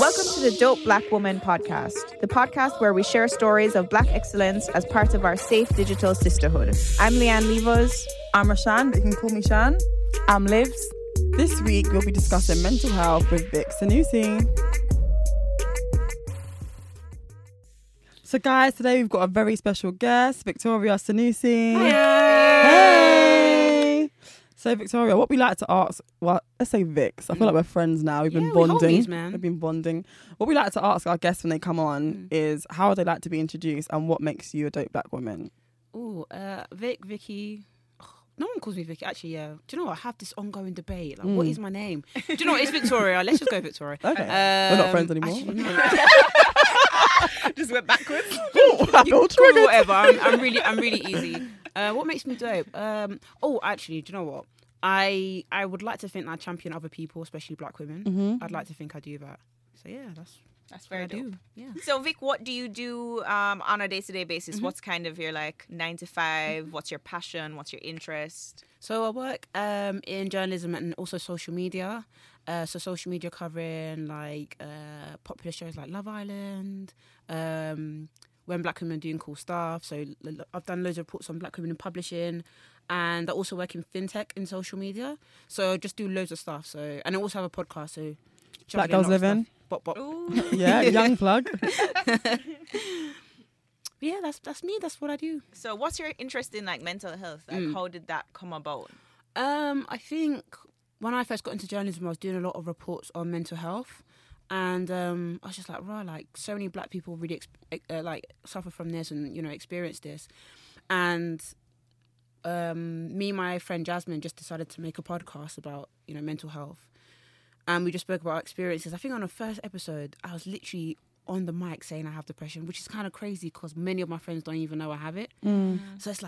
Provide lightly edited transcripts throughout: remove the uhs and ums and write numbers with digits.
Welcome to the Dope Black Woman podcast, the podcast where we share stories of Black excellence as part of our safe digital sisterhood. I'm Leanne Levos. I'm Rashan, but you can call me Shan. I'm Livs. This week, we'll be discussing mental health with Vic Sanusi. So guys, today we've got a very special guest, Victoria Sanusi. Hey! So Victoria, what we like to ask, well, let's say Vix. I feel like we're friends now. We've been bonding. Homies, man. We've been bonding. What we like to ask our guests when they come on is how would they like to be introduced and what makes you a dope black woman? Oh, Vicky. No one calls me Vicky. Actually, yeah. Do you know what? I have this ongoing debate. Like, what is my name? Do you know what? It's Victoria. Let's just go Victoria. Okay. We're not friends anymore. Actually, no. Just went backwards. I feel Cool, triggered. whatever. I'm really easy. What makes me dope? Actually, do you know what? I would like to think that I champion other people, especially black women. I'd like to think I do that. So yeah, that's very what I dope. do. Yeah. So Vic, what do you do on a day-to-day basis? What's kind of your 9 to 5? What's your passion? What's your interest? So I work in journalism and also social media. So social media covering popular shows like Love Island, when black women are doing cool stuff. So I've done loads of reports on black women in publishing, and I also work in fintech in social media. So I just do loads of stuff. So and I also have a podcast. So Black Girls Living. Bop. Yeah, young plug. Yeah, that's me. That's what I do. So what's your interest in mental health? How did that come about? I think when I first got into journalism, I was doing a lot of reports on mental health, and I was just so many black people really suffer from this and experience this, and me and my friend Jasmine just decided to make a podcast about mental health, and we just spoke about our experiences. I think on the first episode, I was literally on the mic saying I have depression, which is kind of crazy because many of my friends don't even know I have it. So it's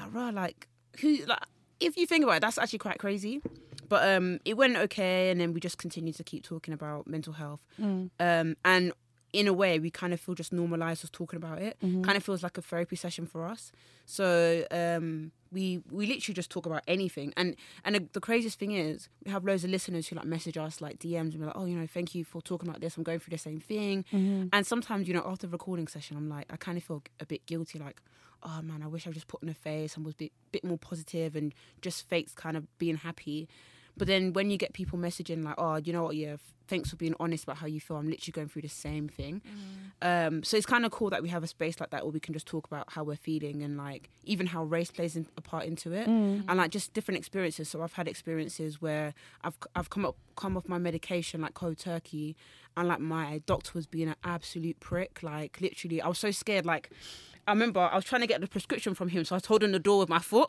if you think about it, that's actually quite crazy. But it went okay, and then we just continued to keep talking about mental health. And in a way, we kind of feel just normalised us talking about it. Kind of feels like a therapy session for us. So we literally just talk about anything. And the craziest thing is, we have loads of listeners who message us DMs and be like, oh, thank you for talking about this. I'm going through the same thing. And sometimes, after the recording session, I'm I kind of feel a bit guilty, oh man, I wish I just put on a face and was a bit more positive and just faked kind of being happy. But then when you get people messaging oh, you know what, yeah, thanks for being honest about how you feel. I'm literally going through the same thing. So it's kind of cool that we have a space like that where we can just talk about how we're feeling and even how race plays a part into it and just different experiences. So I've had experiences where I've come off my medication cold turkey, and my doctor was being an absolute prick. Literally, I was so scared. I remember I was trying to get the prescription from him, so I was holding the door with my foot.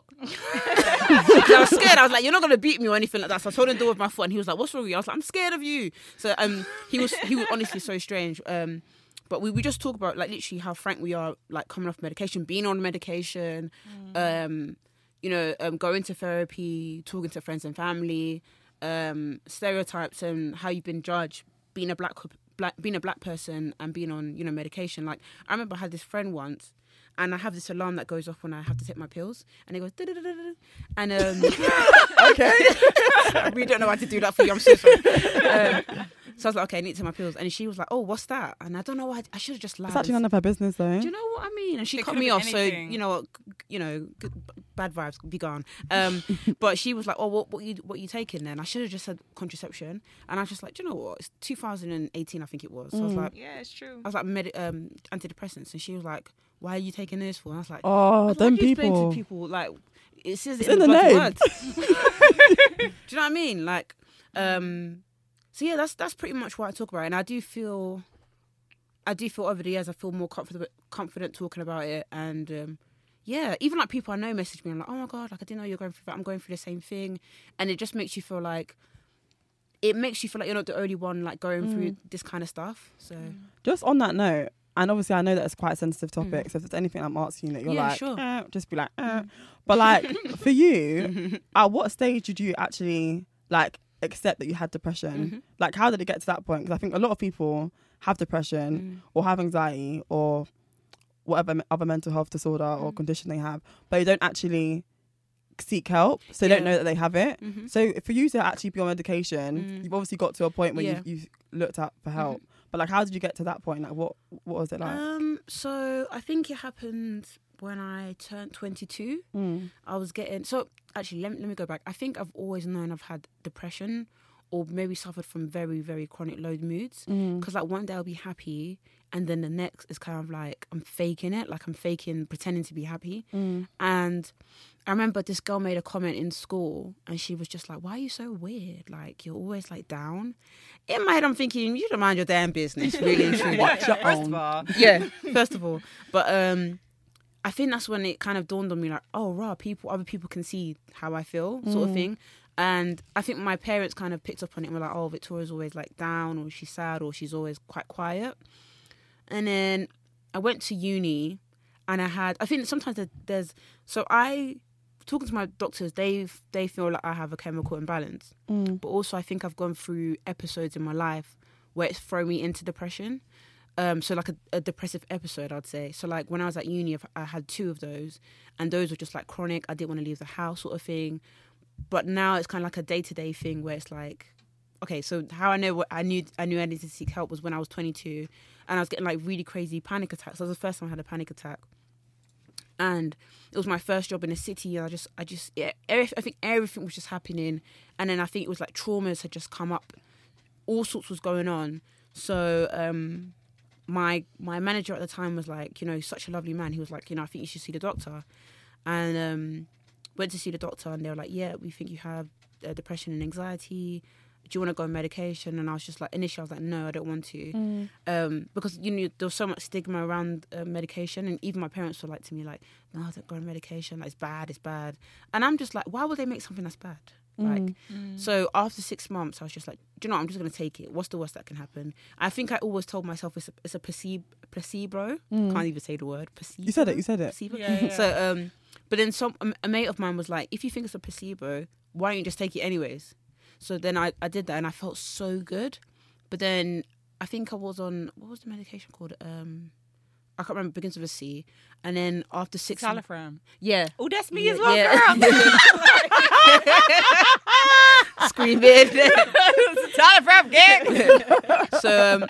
I was scared. I was you're not going to beat me or anything like that. So I was holding the door with my foot, and he was like, what's wrong with you? I was I'm scared of you. So he was honestly so strange. But we just talk about literally how frank we are, coming off medication, being on medication, going to therapy, talking to friends and family, stereotypes and how you've been judged, being a black person and being on medication. I remember I had this friend once, and I have this alarm that goes off when I have to take my pills, and it goes da-da-da-da-da. And Okay. I really don't know how to do that for you. I'm so sorry. So I was okay, I need to take my pills, and she was like, oh, what's that? And I don't know why I should have just lied. It's actually none of her business though. Do you know what I mean? And she cut could've me been off. anything. So bad vibes, be gone. But she was like, oh, what you taking then? I should have just said contraception, and I was just do you know what? It's 2018, I think it was. So I was like, Yeah, it's true. I was antidepressants, and she was like, why are you taking this for? And I was like, Oh, them why do you explain people. to people it says It's it in in the the bloody name. words. Do you know what I mean? So yeah, that's pretty much what I talk about, and I do feel over the years I feel more confident talking about it, and yeah, even people I know message me and oh my god, I didn't know you're going through that. I'm going through the same thing, and it just makes you feel you're not the only one going through this kind of stuff. So Just on that note, and obviously I know that it's quite a sensitive topic, so if there's anything I'm asking that you're sure. just be But for you, at what stage did you actually accept that you had depression? How did it get to that point? Because I think a lot of people have depression or have anxiety or whatever other mental health disorder or condition they have, but they don't actually seek help, so they don't know that they have it. So for you to actually be on medication, you've obviously got to a point where you've looked out for help. But like, how did you get to that point? Like, what was it like? So I think it happened when I turned 22. I was getting... So actually, let me go back. I think I've always known I've had depression or maybe suffered from very, very chronic low moods. Because like one day I'll be happy and then the next is kind of like I'm faking it. Like I'm pretending to be happy. And I remember this girl made a comment in school and she was just like, why are you so weird? Like, you're always like down. In my head, I'm thinking, you don't mind your damn business, really and truly. Watch your First own. of all. Yeah, first of all. But I think that's when it kind of dawned on me, like, oh, rah, other people can see how I feel, sort of thing. And I think my parents kind of picked up on it and were like, oh, Victoria's always like down, or she's sad, or she's always quite quiet. And then I went to uni and I think sometimes talking to my doctors, they feel like I have a chemical imbalance. But also I think I've gone through episodes in my life where it's thrown me into depression. So like a depressive episode, I'd say. So like when I was at uni, I had 2 of those, and those were just like chronic. I didn't want to leave the house, sort of thing. But now it's kind of like a day-to-day thing where it's like, okay, so how I knew I needed to seek help was when I was 22, and I was getting like really crazy panic attacks. That was the first time I had a panic attack, and it was my first job in a city. And I think everything was just happening, and then I think it was like traumas had just come up, all sorts was going on. So my manager at the time was like, such a lovely man. He was like, I think you should see the doctor, and went to see the doctor, and they were like, yeah, we think you have depression and anxiety. Do you want to go on medication? And I was just like, initially I was like, no, I don't want to. Because, there was so much stigma around medication. And even my parents were like to me, like, no, don't go on medication. Like, it's bad. And I'm just like, why would they make something that's bad? So after 6 months, I was just like, do you know what? I'm just going to take it. What's the worst that can happen? I think I always told myself it's a placebo. Can't even say the word. Placebo. You said it. Placebo. Yeah. So, but then a mate of mine was like, if you think it's a placebo, why don't you just take it anyways? So then I did that, and I felt so good. But then I think I was on, what was the medication called? I can't remember, begins with a C. And then after 6 months... Salafram. Yeah. Oh, that's me as well, girl. Screaming. It's a Salafram gang. So,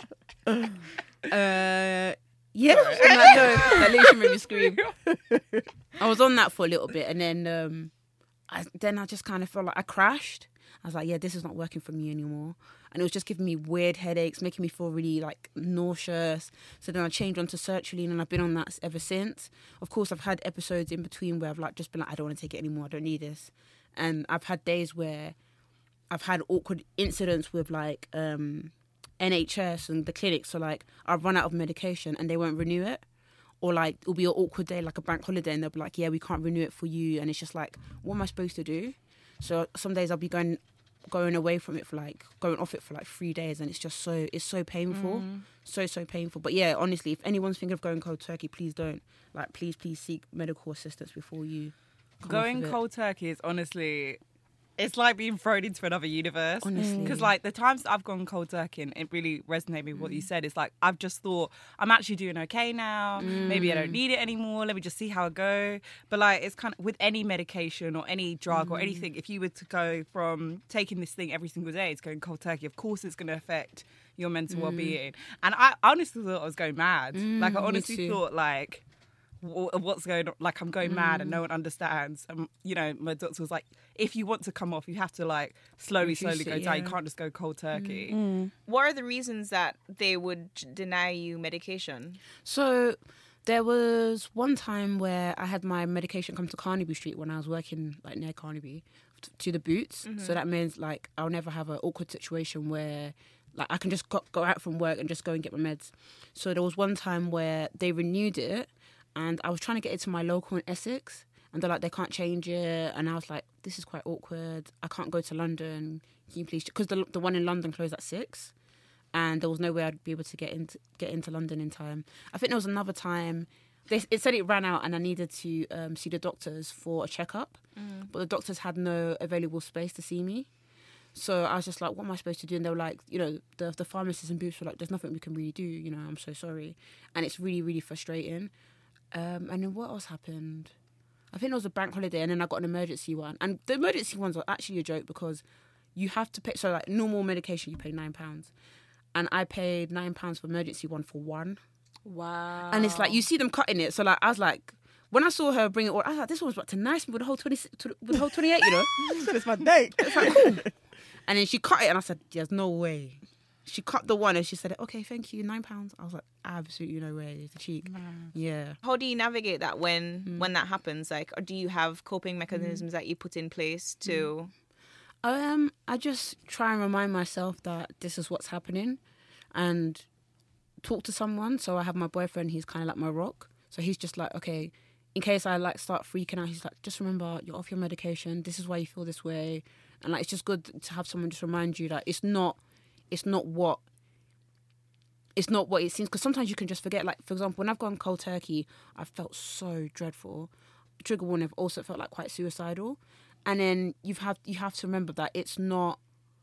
yeah. That literally made me scream. I was on that for a little bit, and then I just kind of felt like I crashed. I was like, yeah, this is not working for me anymore. And it was just giving me weird headaches, making me feel really like nauseous. So then I changed onto sertraline, and I've been on that ever since. Of course, I've had episodes in between where I've like just been like, I don't want to take it anymore. I don't need this. And I've had days where I've had awkward incidents with like NHS and the clinic. So like I've run out of medication and they won't renew it. Or like it'll be an awkward day, like a bank holiday, and they'll be like, yeah, we can't renew it for you. And it's just like, what am I supposed to do? So some days I'll be going away from it going off it for like 3 days, and it's so painful. So painful. But yeah, honestly, if anyone's thinking of going cold turkey, please don't. Like, please seek medical assistance before you Going cold turkey is honestly, it's like being thrown into another universe. Honestly. Because like the times that I've gone cold turkey, and it really resonated with what you said, it's like I've just thought, I'm actually doing okay now. Maybe I don't need it anymore. Let me just see how I go. But like, it's kind of with any medication or any drug or anything, if you were to go from taking this thing every single day to going cold turkey, of course it's going to affect your mental well-being. And I honestly thought I was going mad. Like I honestly thought like, what's going on? Like I'm going mad and no one understands. My doctor was like, if you want to come off, you have to like slowly go down. You can't just go cold turkey. What are the reasons that they would deny you medication? So there was one time where I had my medication come to Carnaby Street when I was working like near Carnaby to the Boots. So that means like I'll never have an awkward situation where like I can just go out from work and just go and get my meds. So there was one time where they renewed it, and I was trying to get it to my local in Essex, and they're like, they can't change it. And I was like, this is quite awkward. I can't go to London. Can you please? Because the one in London closed at 6, and there was no way I'd be able to get into London in time. I think there was another time. It said it ran out, and I needed to see the doctors for a checkup, but the doctors had no available space to see me. So I was just like, what am I supposed to do? And they were like, the pharmacists and Boots were like, there's nothing we can really do. I'm so sorry, and it's really, really frustrating. And then what else happened? I think it was a bank holiday, and then I got an emergency one. And the emergency ones are actually a joke because you have to pay. So like normal medication, you pay £9, and I paid £9 for emergency one for one. Wow. And it's like, you see them cutting it. So like, I was like, when I saw her bring it, I was like, this one's about to nice me with the whole 20, with the whole 28, you know. It's my date. It's like, cool. And then she cut it, and I said, there's no way. She cut the one, and she said, okay, thank you, £9. I was like, absolutely no way. It's a cheek. Yeah. How do you navigate that when that happens? Like, or do you have coping mechanisms that you put in place to? I just try and remind myself that this is what's happening, and talk to someone. So I have my boyfriend. He's kind of like my rock. So he's just like, okay, in case I like start freaking out, he's like, just remember, you're off your medication. This is why you feel this way. And like, it's just good to have someone just remind you that it's not what it seems. Because sometimes you can just forget. Like, for example, when I've gone cold turkey, I felt so dreadful. Trigger warning, I've also felt like quite suicidal. And then you have to remember that it's not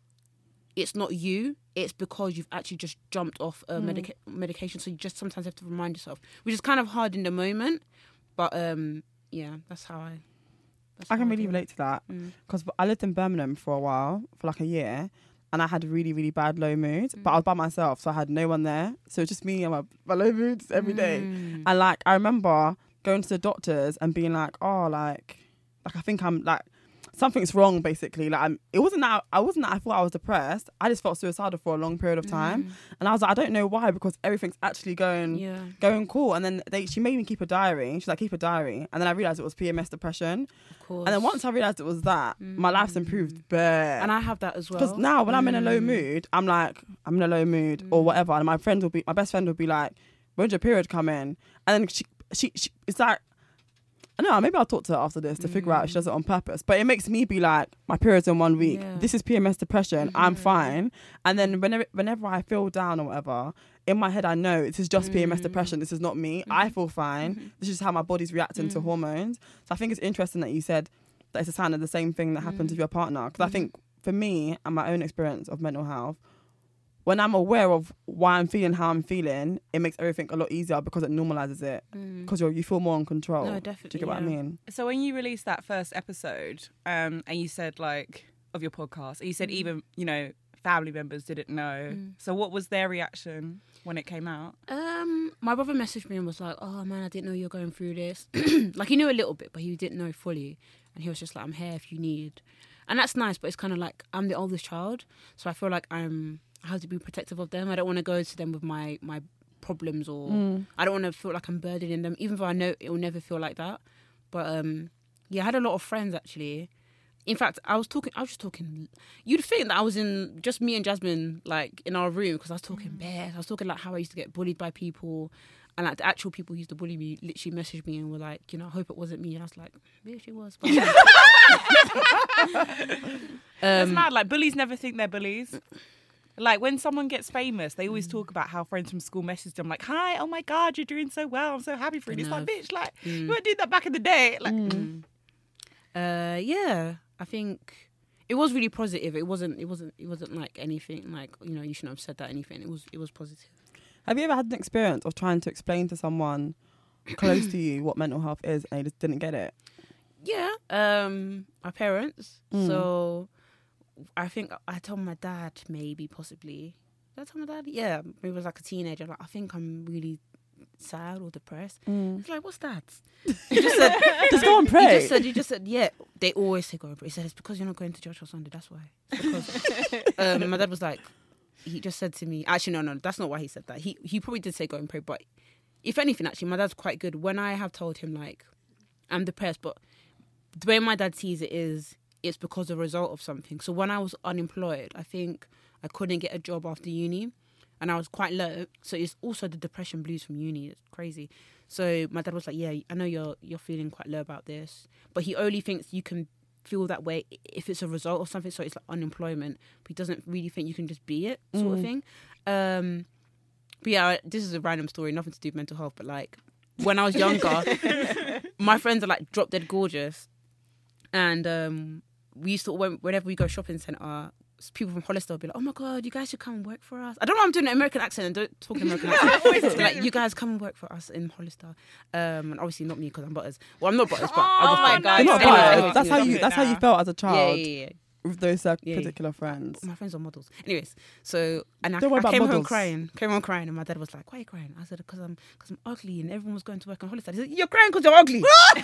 you. It's because you've actually just jumped off a medication. So you just sometimes have to remind yourself, which is kind of hard in the moment. But yeah, that's how I can really relate to that, because I lived in Birmingham for a while, for like a year, and I had really, really bad low moods, but I was by myself, so I had no one there. So it was just me and my low moods every day. And like, I remember going to the doctors and being like, oh, like I think I'm like, something's wrong, basically. Like, it wasn't that I thought I was depressed. I just felt suicidal for a long period of time, and I was like, I don't know why, because everything's actually going cool. And then she made me keep a diary. She's like, keep a diary, and then I realized it was PMS depression. Of course. And then once I realized it was that, my life's improved. And I have that as well. Because now when I'm in a low mood, I'm like, I'm in a low mood or whatever, and my best friend will be like, when's your period come in? And then she it's like, I don't know, maybe I'll talk to her after this to figure out if she does it on purpose. But it makes me be like, my period's in 1 week. Yeah. This is PMS depression. I'm fine. And then whenever I feel down or whatever, in my head I know this is just PMS depression. This is not me. I feel fine. This is how my body's reacting to hormones. So I think it's interesting that you said that it's a sign of the same thing that happens with your partner. Because I think for me and my own experience of mental health, when I'm aware of why I'm feeling how I'm feeling, it makes everything a lot easier because it normalizes it. Because you feel more in control. No, definitely. Do you get what I mean? So when you released that first episode, and you said like of your podcast, you said even, you know, family members didn't know. So what was their reaction when it came out? My brother messaged me and was like, oh man, I didn't know you were going through this. Like, he knew a little bit, but he didn't know fully. And he was just like, I'm here if you need. And that's nice, but it's kind of like, I'm the oldest child, so I feel like I have to be protective of them. I don't want to go to them with my problems, or I don't want to feel like I'm burdening them, even though I know it will never feel like that. But yeah, I had a lot of friends actually. In fact, I was just talking. You'd think that I was in just me and Jasmine, like in our room, because I was talking bare. I was talking like how I used to get bullied by people, and like the actual people who used to bully me literally messaged me and were like, you know, I hope it wasn't me. And I was like, bitch, it was. But It's mad. Like, bullies never think they're bullies. Like, when someone gets famous, they always talk about how friends from school messaged them like, hi, oh my God, you're doing so well. I'm so happy for you. It's like, bitch, like, you weren't doing that back in the day. Like, yeah, I think it was really positive. It wasn't like anything like, you know, you shouldn't have said that, anything. It was positive. Have you ever had an experience of trying to explain to someone close to you what mental health is and they just didn't get it? Yeah, my parents. So I think I told my dad, maybe, possibly. Did I tell my dad? Yeah, he was like a teenager. Like, I think I'm really sad or depressed. He's like, what's that? He just said, just go and pray. He just said, yeah. They always say go and pray. He said, it's because you're not going to church on Sunday. That's why. It's because my dad was like, he just said to me, actually, no, that's not why he said that. He probably did say go and pray, but if anything, actually, my dad's quite good. When I have told him, like, I'm depressed, but the way my dad sees it is, it's because of a result of something. So when I was unemployed, I think I couldn't get a job after uni, and I was quite low. So it's also the depression blues from uni. It's crazy. So my dad was like, yeah, I know you're feeling quite low about this, but he only thinks you can feel that way if it's a result of something. So it's like unemployment, but he doesn't really think you can just be it, sort of thing. But yeah, this is a random story, nothing to do with mental health, but like when I was younger, my friends are like drop dead gorgeous, and we used to, whenever we go shopping centre, people from Hollister will be like, oh my God, you guys should come and work for us. I don't know, I'm doing an American accent and don't talk American accent. Like, you guys come and work for us in Hollister. And obviously not me because I'm Butters. Well, I'm not Butters, but oh my God. You're not Anyway, Butters. That's how you felt as a child. Yeah. with those Yeah. particular friends. My friends are models. Anyways, so and Don't worry I about came home models. crying. And my dad was like, "Why are you crying?" I said, "Because I'm ugly, and everyone was going to work on holiday." He said, "You're crying because you're ugly."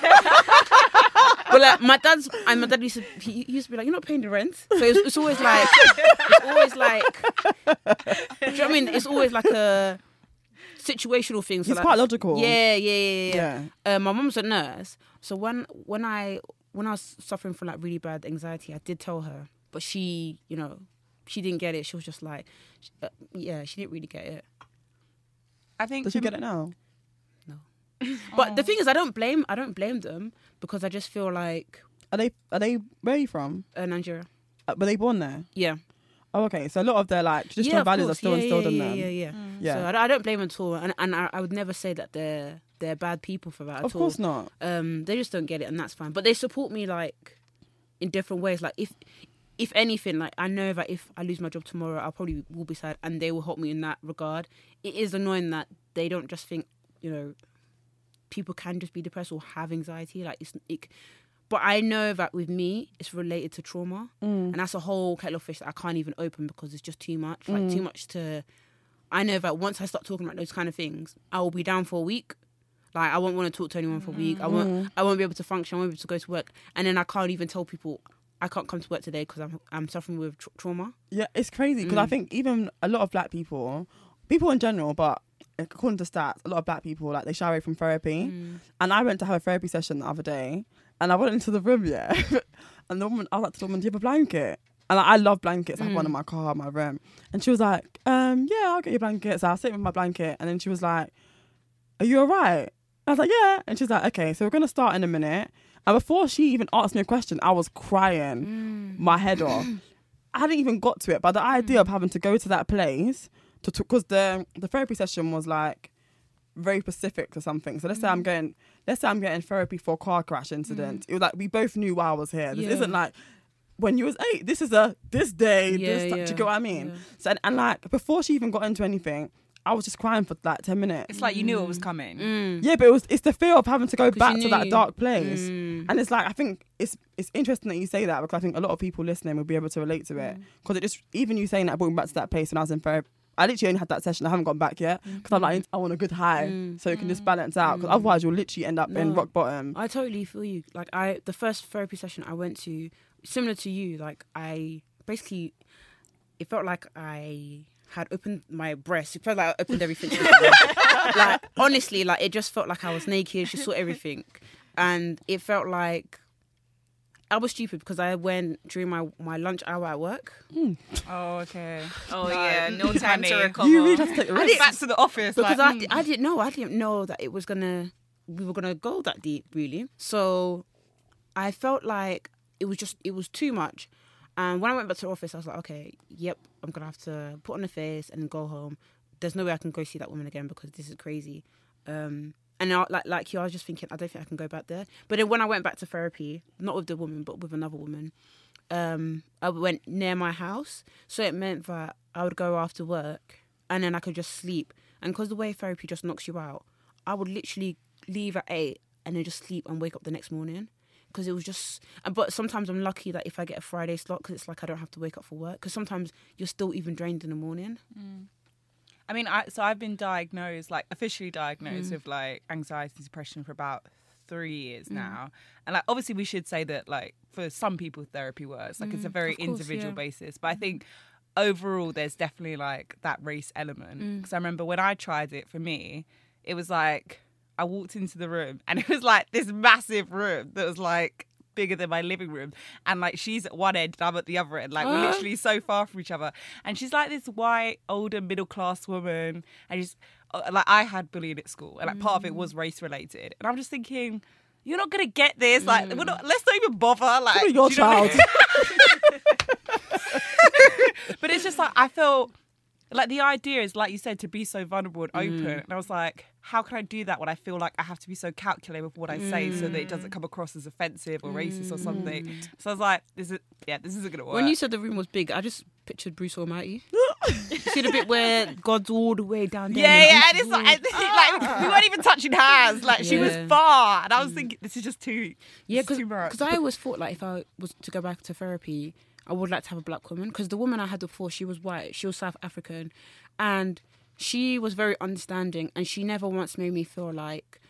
But like my dad used to be like, "You're not paying the rent," so it's always like, do you know what I mean? It's always like a situational thing. So It's like, quite logical. Yeah. My mum's a nurse, so when I was suffering from like really bad anxiety, I did tell her, but she, you know, she didn't get it. She was just like, she didn't really get it. I think. Does she get it now? But the thing is, I don't blame them because I just feel like Are they where are you from? Nigeria. Were they born there? Yeah. Oh, okay. So a lot of their like traditional of values are course. still instilled in Yeah. them. Yeah. So I don't blame them at all, and I would never say that they're bad people for that at all. Of course not. They just don't get it, and that's fine. But they support me like in different ways. Like if anything, like I know that if I lose my job tomorrow, I probably will be sad, and they will help me in that regard. It is annoying that they don't just think, you know, people can just be depressed or have anxiety. Like but I know that with me, it's related to trauma, and that's a whole kettle of fish that I can't even open because it's just too much. Like too much to. I know that once I start talking about those kind of things, I will be down for a week. Like I won't want to talk to anyone for a week. I won't be able to function. I won't be able to go to work, and then I can't even tell people I can't come to work today because I'm suffering with trauma. Yeah, it's crazy because I think even a lot of black people in general, but according to stats, a lot of black people like they shy away from therapy. And I went to have a therapy session the other day, and I went into the room, and the woman, I was like to the woman, "Do you have a blanket?" And like, I love blankets. I have one in my car, my room. And she was like, "Yeah, I'll get your blanket." So I sit with my blanket, and then she was like, "Are you alright?" I was like, "Yeah." And she's like, "Okay, so we're gonna start in a minute." And before she even asked me a question, I was crying my head off. I hadn't even got to it, but the idea of having to go to that place because the therapy session was like very specific to something. So let's say I'm getting therapy for a car crash incident. It was like we both knew why I was here. This isn't like when you was 8. This is this day. Do you get what I mean? Yeah. So and like before she even got into anything, I was just crying for like 10 minutes. It's like you knew it was coming. Yeah, but it's the fear of having to go 'Cause back you to that knew. dark place. And it's like, I think it's interesting that you say that because I think a lot of people listening will be able to relate to it. Because it just, even you saying that brought me back to that place when I was in therapy. I literally only had that session. I haven't gone back yet because I'm like, I want a good high so you can just balance out. Because otherwise you'll literally end up in rock bottom. I totally feel you. Like the first therapy session I went to, similar to you, like I basically, it felt like I had opened my breast. It felt like I opened everything. Like honestly, like it just felt like I was naked. She saw everything, and it felt like I was stupid because I went during my lunch hour at work. Oh, okay. Oh yeah, no time to recover. You really have to take the risk. Back to the office. Because like, I didn't know that we were gonna go that deep, really. So I felt like it was too much. And when I went back to the office, I was like, okay, yep, I'm gonna have to put on a face and go home. There's no way I can go see that woman again because this is crazy. And like you, I was just thinking, I don't think I can go back there. But then when I went back to therapy, not with the woman, but with another woman, I went near my house. So it meant that I would go after work and then I could just sleep. And because the way therapy just knocks you out, I would literally leave at 8 and then just sleep and wake up the next morning. Because it was just... But sometimes I'm lucky that if I get a Friday slot, because it's like I don't have to wake up for work. Because sometimes you're still even drained in the morning. I mean, I've been diagnosed, like officially diagnosed with like anxiety and depression for about 3 years now. And like, obviously we should say that like for some people therapy works, like it's a very individual basis. But I think overall there's definitely like that race element. Because I remember when I tried it, for me, it was like I walked into the room and it was like this massive room that was like bigger than my living room, and like she's at one end and I'm at the other end, like we're literally so far from each other, and she's like this white older middle class woman, and just like I had bullying at school and like part of it was race related, and I'm just thinking, you're not gonna get this, like let's not even bother, like You're your child. But it's just like I felt like the idea is, like you said, to be so vulnerable and open, and I was like, how can I do that when I feel like I have to be so calculated with what I say so that it doesn't come across as offensive or racist or something? So I was like, this isn't gonna work. When you said the room was big, I just pictured Bruce Almighty. You see the bit where God's all the way down there? and it's like, like we weren't even touching hands. Like she was far, and I was thinking, this is just too. Yeah, this is too much. because I always thought like if I was to go back to therapy, I would like to have a black woman, because the woman I had before, she was white, she was South African, and she was very understanding, and she never once made me feel like,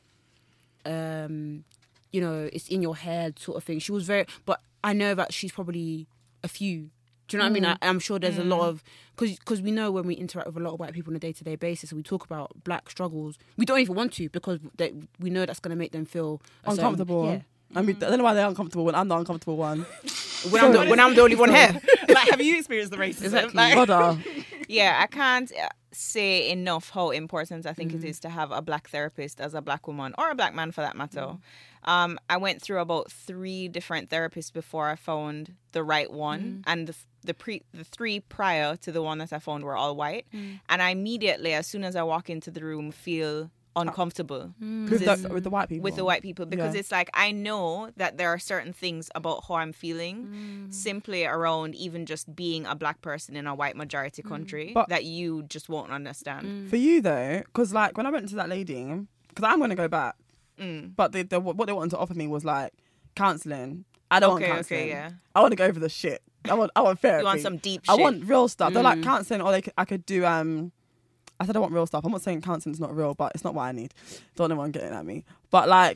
you know, it's in your head sort of thing. She was very, but I know that she's probably a few. Do you know what I mean? I'm sure there's a lot of, because we know when we interact with a lot of white people on a day-to-day basis, and we talk about black struggles, we don't even want to, because we know that's going to make them feel uncomfortable. Yeah. I mean, I don't know why they're uncomfortable when I'm the uncomfortable one. when I'm the only one here. Like, have you experienced the racism? Exactly. Like, Brother. Yeah, I can't say enough how important I think it is to have a black therapist as a black woman, or a black man for that matter. I went through about 3 different therapists before I found the right one, and the 3 prior to the one that I found were all white. And I immediately, as soon as I walk into the room, feel uncomfortable With the white people. with the white people, because it's like, I know that there are certain things about how I'm feeling simply around even just being a black person in a white majority country that you just won't understand. For you though, because like when I went to that lady, because I'm going to go back, but what they wanted to offer me was like counselling. I don't want counselling. Okay, yeah. I want to go over the shit. I want therapy. You want some deep shit. I want real stuff. They're like counselling, or I could do I said I want real stuff. I'm not saying counseling's not real, but it's not what I need. Don't know anyone getting at me. But like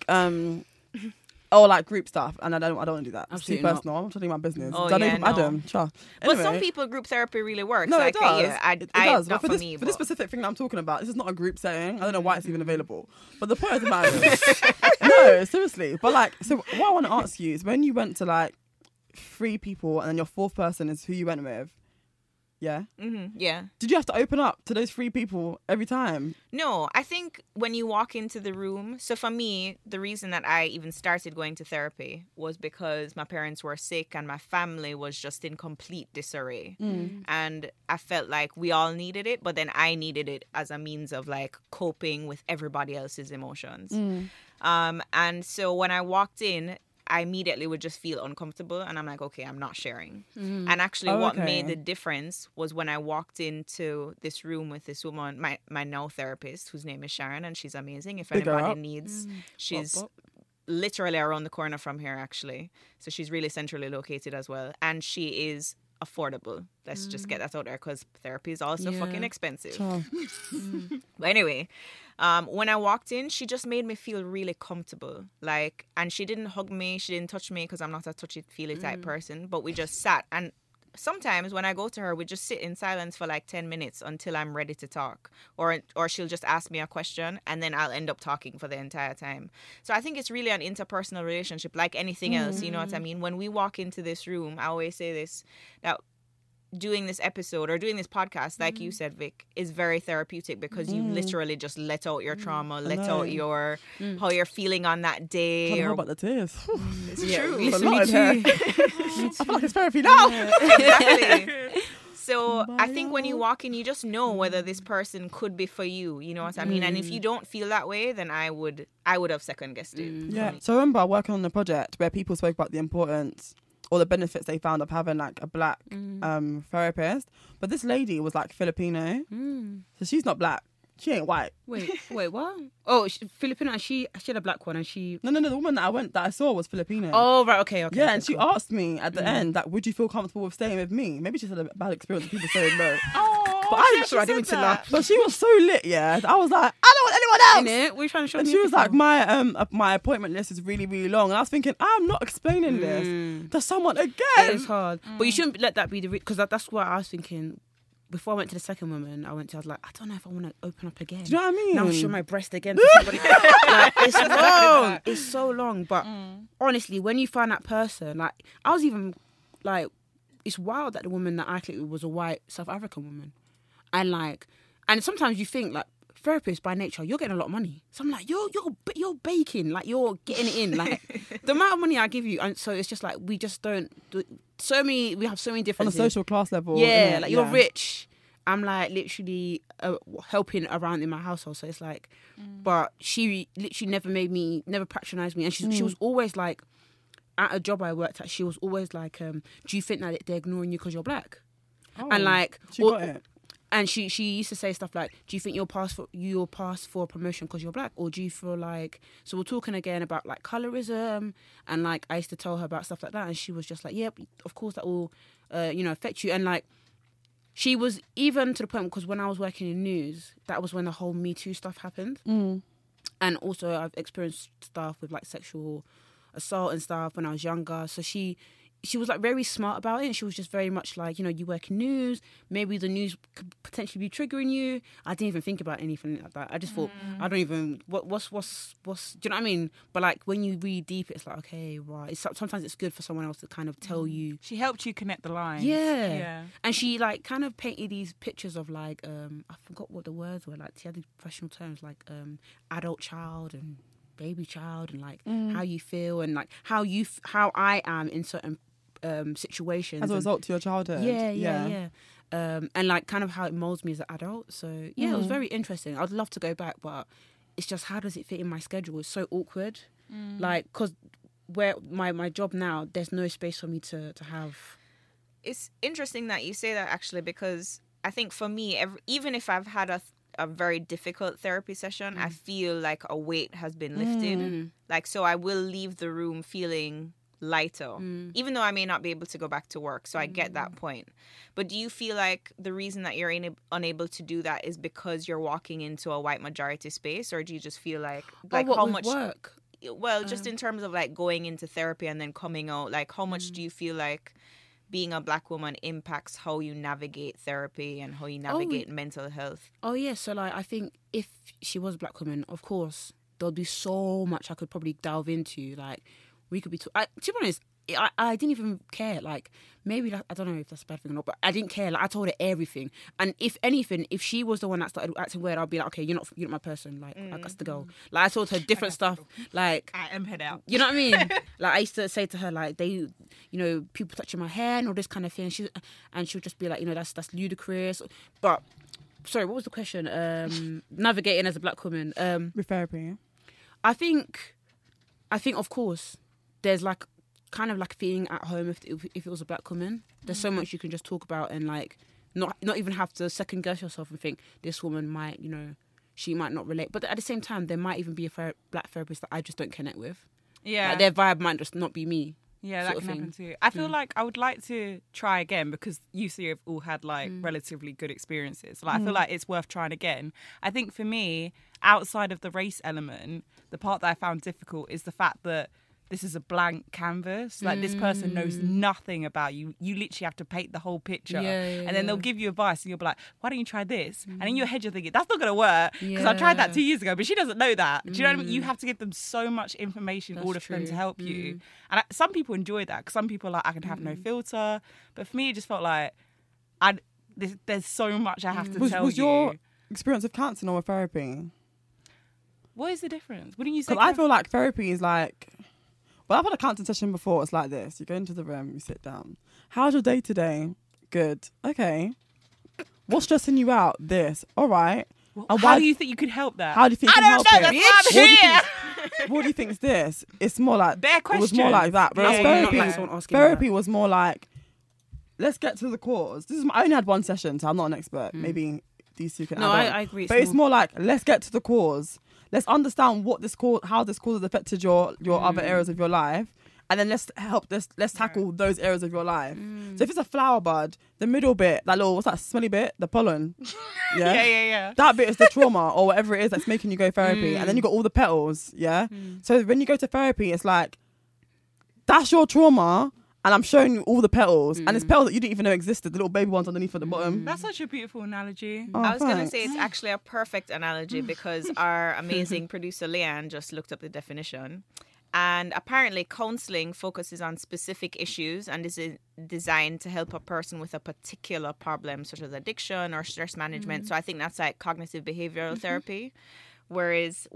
or like group stuff, and I don't want to do that. It's too Absolutely personal. I'm trying to do my business. Oh, Don't yeah, even no. Adam. Sure. But Anyway, some people, group therapy really works. no, like, it does. Yeah, It does. not But for for me. this specific thing that I'm talking about, this is not a group setting. I don't know why it's even available. But the point of the matter is, no, seriously. But like, so what I want to ask you is, when you went to like 3 people, and then your 4th person is who you went with, yeah? Yeah. Did you have to open up to those 3 people every time? No, I think when you walk into the room, so for me, the reason that I even started going to therapy was because my parents were sick and my family was just in complete disarray. And I felt like we all needed it, but then I needed it as a means of like coping with everybody else's emotions. And so when I walked in, I immediately would just feel uncomfortable, and I'm like, okay, I'm not sharing. And actually what made the difference was when I walked into this room with this woman, my now therapist, whose name is Sharon, and she's amazing. If anybody needs, she's literally around the corner from here, actually. So she's really centrally located as well. And she is affordable. Let's just get that out there, because therapy is also fucking expensive. But anyway, when I walked in, she just made me feel really comfortable. Like, and she didn't hug me, she didn't touch me, because I'm not a touchy-feely type person. But we just sat, and sometimes when I go to her, we just sit in silence for like 10 minutes until I'm ready to talk, or she'll just ask me a question, and then I'll end up talking for the entire time. So I think it's really an interpersonal relationship, like anything else. You know what I mean? When we walk into this room, I always say this, that doing this episode or doing this podcast, like you said, Vic, is very therapeutic, because you literally just let out your trauma, let out your how you're feeling on that day. Tell me about the tears. It's true. Listen, me too. I feel like it's therapy now. Exactly. So I think when you walk in, you just know whether this person could be for you. You know what I mean? And if you don't feel that way, then I would have second guessed it. Yeah. So I remember working on a project where people spoke about the importance or the benefits they found of having like a black therapist. But this lady was like Filipino. So she's not black. She ain't white. Wait, what? Oh, Filipino. She had a black one, and she. No. The woman that I saw was Filipino. Oh right, okay. Yeah, okay, and she cool. asked me at the end, like, would you feel comfortable with staying with me? Maybe she had a bad experience with people saying no. but I didn't mean to laugh. But she was so lit, yeah. I was like, I don't want anyone else. Innit? What are you trying to show And me? she was like, my appointment list is really, really long. And I was thinking, I'm not explaining this to someone again. It is hard, but you shouldn't let that be the because that's what I was thinking. Before I went to the second woman, I was like, I don't know if I want to open up again. Do you know what I mean? Now show my breast again to somebody. Like, it's long. It's so long. But honestly, when you find that person, like, I was even like, it's wild that the woman that I clicked with was a white South African woman. And sometimes you think, like, therapists by nature, you're getting a lot of money. So I'm like, you're baking, like, you're getting it in. Like, the amount of money I give you. And so it's just like, we just don't, we have so many On a differences. social class level. Yeah, innit? like, you're rich. I'm like literally helping around in my household. So it's like, but she literally never patronized me. And she was always like, at a job I worked at, she was always like, do you think that they're ignoring you because you're black? Oh, And like, she got it. And she used to say stuff like, do you think you'll pass for a promotion because you're black? Or do you feel like... So we're talking again about like colorism, and like I used to tell her about stuff like that, and she was just like, yep, of course that will affect you. And like she was even to the point, because when I was working in news, that was when the whole Me Too stuff happened. And also I've experienced stuff with like sexual assault and stuff when I was younger. So she was like very smart about it, and she was just very much like, you work in news, maybe the news could potentially be triggering you. I didn't even think about anything like that. I just thought, I don't even, what's do you know what I mean? But like when you read deep, it's like, okay, right. Sometimes it's good for someone else to kind of tell you. She helped you connect the lines. Yeah. And she like kind of painted these pictures of like, I forgot what the words were, like she had these professional terms like adult child and baby child, and like how you feel, and like how I am in certain situations as a result to your childhood. Yeah. And like kind of how it molds me as an adult. So yeah, it was very interesting. I'd love to go back, but it's just, how does it fit in my schedule? It's so awkward. Like, because where my job now, there's no space for me to have. It's interesting that you say that, actually, because I think for me, even if I've had a very difficult therapy session, I feel like a weight has been lifted. Like, so I will leave the room feeling lighter, even though I may not be able to go back to work. So I get that point. But do you feel like the reason that you're unable to do that is because you're walking into a white majority space, or do you just feel like how much work? Well, just in terms of like going into therapy and then coming out, like how much do you feel like being a black woman impacts how you navigate therapy and how you navigate mental health? Oh yeah, so like I think if she was a black woman, of course there'll be so much I could probably delve into. Like we could be to be honest, I didn't even care. Like maybe I don't know if that's a bad thing or not, but I didn't care. Like I told her everything, and if anything, if she was the one that started acting weird, I'll be like, okay, you're not my person. Like that's the girl. Like I told her different stuff. Like I am head out. You know what I mean? Like I used to say to her, like they, people touching my hair and all this kind of thing. She'll just be like, that's ludicrous. But sorry, what was the question? Navigating as a black woman. With therapy. I think of course there's like kind of like feeling at home if it was a black woman. There's so much you can just talk about, and like not even have to second guess yourself and think this woman might, she might not relate. But at the same time, there might even be a black therapist that I just don't connect with. Yeah, like their vibe might just not be me. Yeah, that can happen too. I feel like I would like to try again, because you three have all had like relatively good experiences. Like I feel like it's worth trying again. I think for me, outside of the race element, the part that I found difficult is the fact that this is a blank canvas. Like this person knows nothing about you. You literally have to paint the whole picture. And then they'll give you advice and you'll be like, why don't you try this? And in your head you're thinking, that's not going to work because I tried that 2 years ago, but she doesn't know that. Do you know what I mean? You have to give them so much information all of them to help you. And some people enjoy that, because some people are like, I can have no filter. But for me, it just felt like there's so much I have to tell you. Was your experience of counselling or therapy? What is the difference? Wouldn't you say? Because I feel like therapy is like... Well, I've had a counselling session before. It's like this. You go into the room, you sit down. How's your day today? Good. Okay. What's stressing you out? This. All right. And how do you think you could help that? How do you think you can help it? That's why I'm here. What do you think is this? It's more like... Bare questions. It was more like that. Whereas therapy was more like, let's get to the cause. I only had one session, so I'm not an expert. Maybe these two can add on. I agree. But it's more like, let's get to the cause. Let's understand what how this cause has affected your other areas of your life, and then let's tackle those areas of your life. So if it's a flower bud, the middle bit, that little, what's that smelly bit, the pollen, yeah, that bit is the trauma or whatever it is that's making you go therapy, and then you got all the petals, So when you go to therapy, it's like, that's your trauma. And I'm showing you all the petals. And it's petals that you didn't even know existed. The little baby ones underneath at the bottom. That's such a beautiful analogy. I was going to say it's actually a perfect analogy, because our amazing producer Leanne just looked up the definition. And apparently counselling focuses on specific issues and is designed to help a person with a particular problem, such as addiction or stress management. So I think that's like cognitive behavioral therapy. Whereas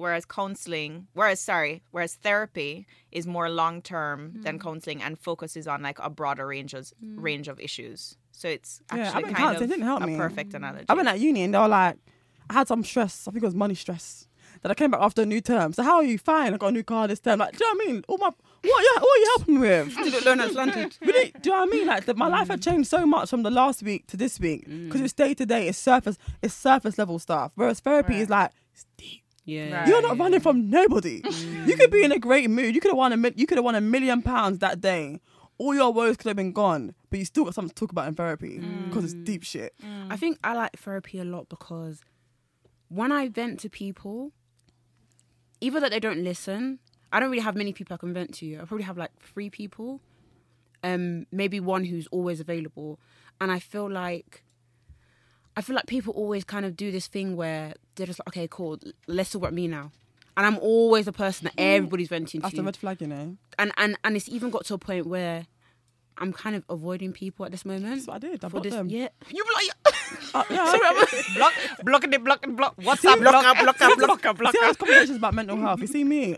therapy is more long term than counselling and focuses on like a broader range of issues. So it's actually kind of didn't help a me. perfect analogy. I went at uni and they were like, I had some stress. I think it was money stress. Then I came back after a new term. So how are you? Fine. I got a new car this term. Like, do you know what I mean? What are you helping me with? Student loan has landed. Really, do you know what I mean? Like my life had changed so much from the last week to this week because it's day to day. It's surface level stuff. Whereas therapy is like it's deep. Yeah, Right. You're not running from nobody. You could be in a great mood. You could have won £1 million that day. All your woes could have been gone, but you still got something to talk about in therapy because it's deep shit. I think I like therapy a lot because when I vent to people, either that they don't listen, I don't really have many people I can vent to. I probably have like 3 people, maybe one who's always available, and I feel like people always kind of do this thing where they're just like, okay, cool, let's talk about me now. And I'm always the person that everybody's venting to. That's the red flag, you know. And it's even got to a point where I'm kind of avoiding people at this moment. That's what I did. I For blocked this, them. yeah. You like Yeah. blocking it. What's See, up? block Block up. See all those conversations about mental health. You see me.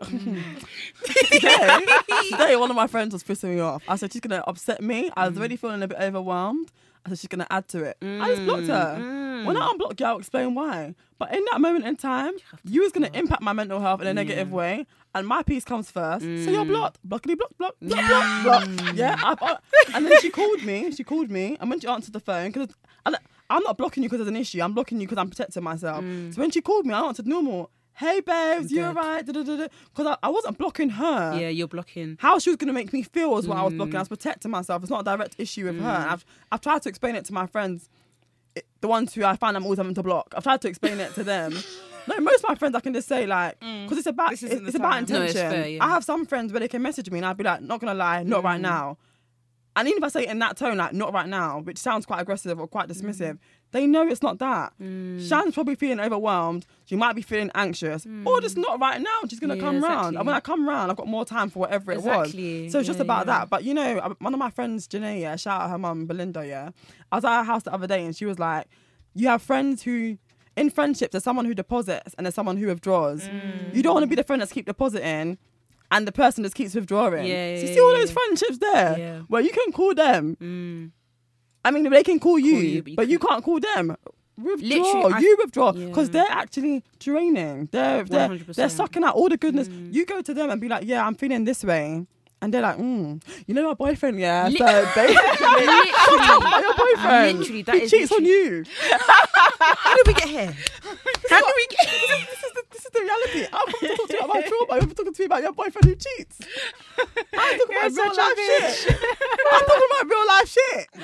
Today, one of my friends was pissing me off. I said she's gonna upset me. I was already feeling a bit overwhelmed. I said she's gonna add to it. I just blocked her. When I unblock you, I'll explain why. But in that moment in time, you was gonna impact my mental health in a negative way, and my peace comes first. So you're blocked. Blockity block. Yeah. And then she called me, and when she answered the phone, because I'm not blocking you because there's an issue. I'm blocking you because I'm protecting myself. So when she called me, I answered normal. Hey babes, you alright? Because I wasn't blocking her. Yeah, you're blocking. How she was going to make me feel was what I was blocking. I was protecting myself. It's not a direct issue with her. And I've tried to explain it to my friends, the ones who I find I'm always having to block. I've tried to explain it to them. No, most of my friends I can just say like, because it's about intention. No, it's fair, yeah. I have some friends where they can message me and I'd be like, not gonna lie, not right now. And even if I say it in that tone, like not right now, which sounds quite aggressive or quite dismissive, they know it's not that. Shan's probably feeling overwhelmed. She might be feeling anxious, or just not right now. She's gonna come round. And when I come round, I've got more time for whatever it was. So it's just about that. But you know, one of my friends, Janae, shout out her mum, Belinda. I was at her house the other day, and she was like, "You have friends who." In friendships, there's someone who deposits and there's someone who withdraws. You don't want to be the friend that's keep depositing and the person just keeps withdrawing. So you see all those friendships there where you can call them. I mean, they can call you, but you can't call them. Withdraw. You withdraw because they're actually draining. They're sucking out all the goodness. You go to them and be like, yeah, I'm feeling this way. And they're like, you know my boyfriend, yeah. So basically, your boyfriend, literally, that he cheats on you. How did we get here? How did we get here? This is the reality. I'm talking to you about my trauma. You're talking to me about your boyfriend who cheats. I'm talking about real life shit. I'm talking about real life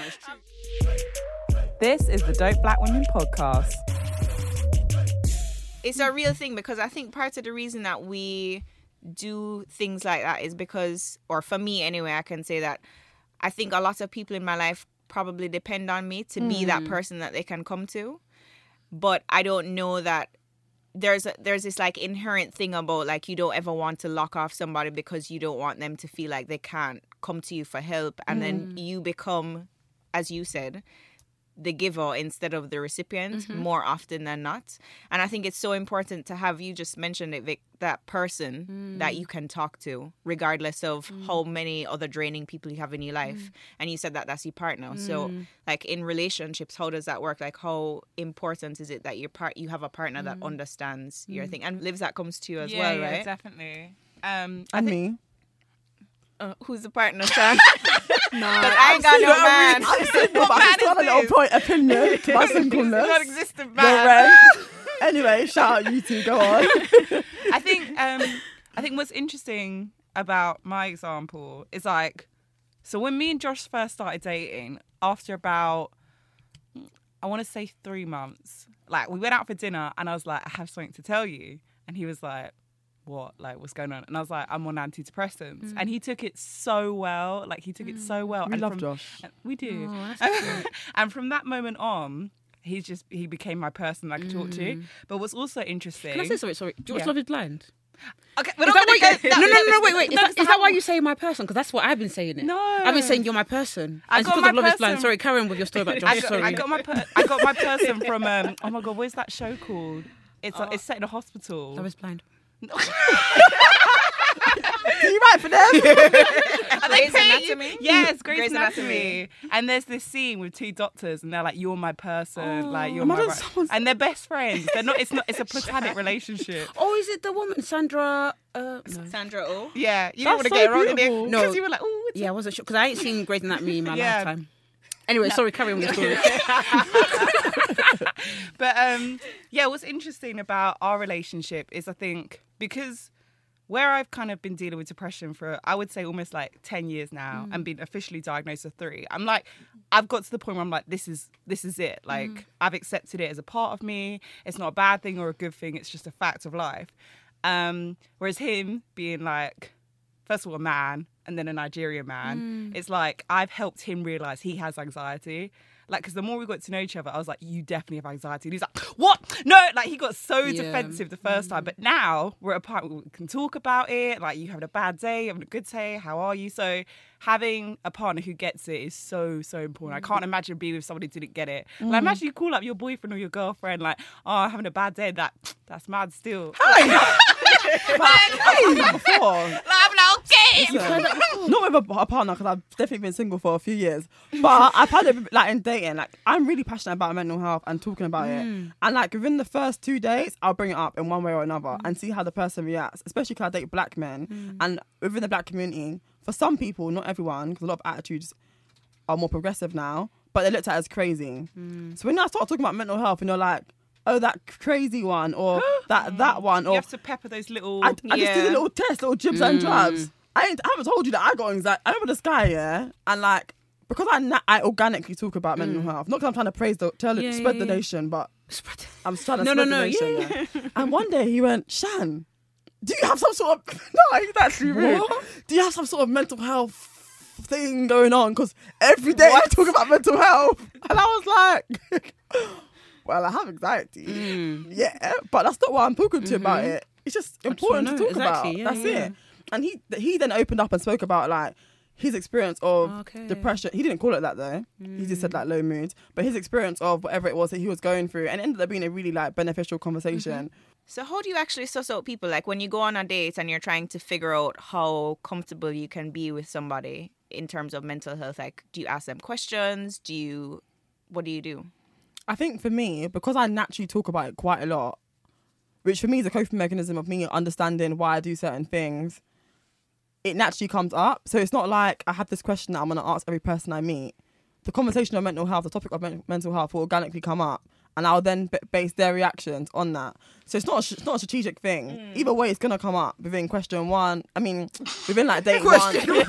shit. This is the Dope Black Women podcast. It's a real thing because I think part of the reason that we do things like that is because, or for me anyway, I can say that I think a lot of people in my life probably depend on me to be that person that they can come to. But I don't know that there's this like inherent thing about like you don't ever want to lock off somebody because you don't want them to feel like they can't come to you for help, and then you become, as you said, the giver instead of the recipient more often than not. And I think it's so important to have, you just mentioned it, Vic, that person that you can talk to regardless of how many other draining people you have in your life. And you said that that's your partner. So like in relationships, how does that work? Like how important is it that you have a partner that understands your thing? And Livs, that comes to you as well, right? Yeah, definitely. And me. Who's the partner, Shan? No, But I ain't got no man. I'm single, but I still have a little point opinion to my singleness. Non-existent No man. rent. Anyway, shout out you two. Go on. I think what's interesting about my example is like, so when me and Josh first started dating, after about, I want to say 3 months, like we went out for dinner and I was like, I have something to tell you. And he was like, what? Like, what's going on? And I was like, I'm on antidepressants. And he took it so well. Like, he took it so well. We and love Josh. We do. Oh, that's cute. And from that moment on, he became my person I could talk to. But what's also interesting... Can I say sorry? Do you watch Love is Blind? Okay, we're Is not that going to go... No, wait. Is that why you say my person? Because that's what I've been saying it. No. I've been saying you're my person. I And got because my of Love is person. Blind. Sorry, carry on with your story about Josh. Sorry. I got my person from... oh my God, where's that show called? It's set in a hospital. Love is Blind. Do you write for them? Grey's Anatomy? Yes, Grey's Grey's Anatomy. And there's this scene with two doctors, and they're like, "You're my person, like you're my imagine right." someone's- And they're best friends. They're not. It's a platonic relationship. Oh, is it the woman Sandra? No. Sandra Oh. Yeah, you don't want That's to so get it wrong beautiful. because No. you were like, "Oh, Yeah, I wasn't sure because I ain't seen Grey's Anatomy in my Yeah. lifetime. Anyway, sorry, carry on with your story. But yeah, what's interesting about our relationship is I think because where I've kind of been dealing with depression for, I would say almost like 10 years now and been officially diagnosed with 3, I'm like, I've got to the point where I'm like, this is it. Like, I've accepted it as a part of me. It's not a bad thing or a good thing. It's just a fact of life. Whereas him being like, first of all, a man and then a Nigerian man, it's like I've helped him realize he has anxiety. Like, because the more we got to know each other, I was like, you definitely have anxiety. And he's like, what? No, like he got so defensive the first time. But now we're at a point where we can talk about it. Like, you having a bad day, having a good day, how are you? So having a partner who gets it is so, so important. I can't imagine being with somebody who didn't get it. Like, imagine you call up your boyfriend or your girlfriend, like, oh, I'm having a bad day. That's mad still. Before. I'm like, okay. Not with a partner because I've definitely been single for a few years, but I've had it like in dating. Like, I'm really passionate about mental health and talking about it, and like within the first 2 days I'll bring it up in one way or another and see how the person reacts, especially because I date black men and within the black community, for some people, not everyone, because a lot of attitudes are more progressive now, but they're looked at as crazy. So when I start talking about mental health and you're like, oh, that crazy one, or that one, You or have to pepper those little... I just do the little tests, little jibs and jabs. I haven't told you that I got anxiety. I remember this guy, yeah, and like, because I organically talk about mental health, not because I'm trying to spread the nation, but I'm trying to spread the nation. Yeah. And one day he went, Shan, do you have some sort of... No, he's actually rude. Do you have some sort of mental health thing going on? Because every day I talk about mental health. And I was like... Well, I have anxiety. Yeah, but that's not why I'm talking to you about it. It's just important to talk about. Yeah, that's it. And he then opened up and spoke about like his experience of depression. He didn't call it that though. He just said like low mood. But his experience of whatever it was that he was going through, and it ended up being a really like beneficial conversation. So how do you actually suss out people? Like when you go on a date and you're trying to figure out how comfortable you can be with somebody in terms of mental health, like do you ask them questions? What do you do? I think for me, because I naturally talk about it quite a lot, which for me is a coping mechanism of me understanding why I do certain things, it naturally comes up. So it's not like I have this question that I'm going to ask every person I meet. The conversation of mental health, the topic of mental health will organically come up, and I'll then base their reactions on that. So it's not a strategic thing. Either way, it's going to come up within question one. I mean, within like date one.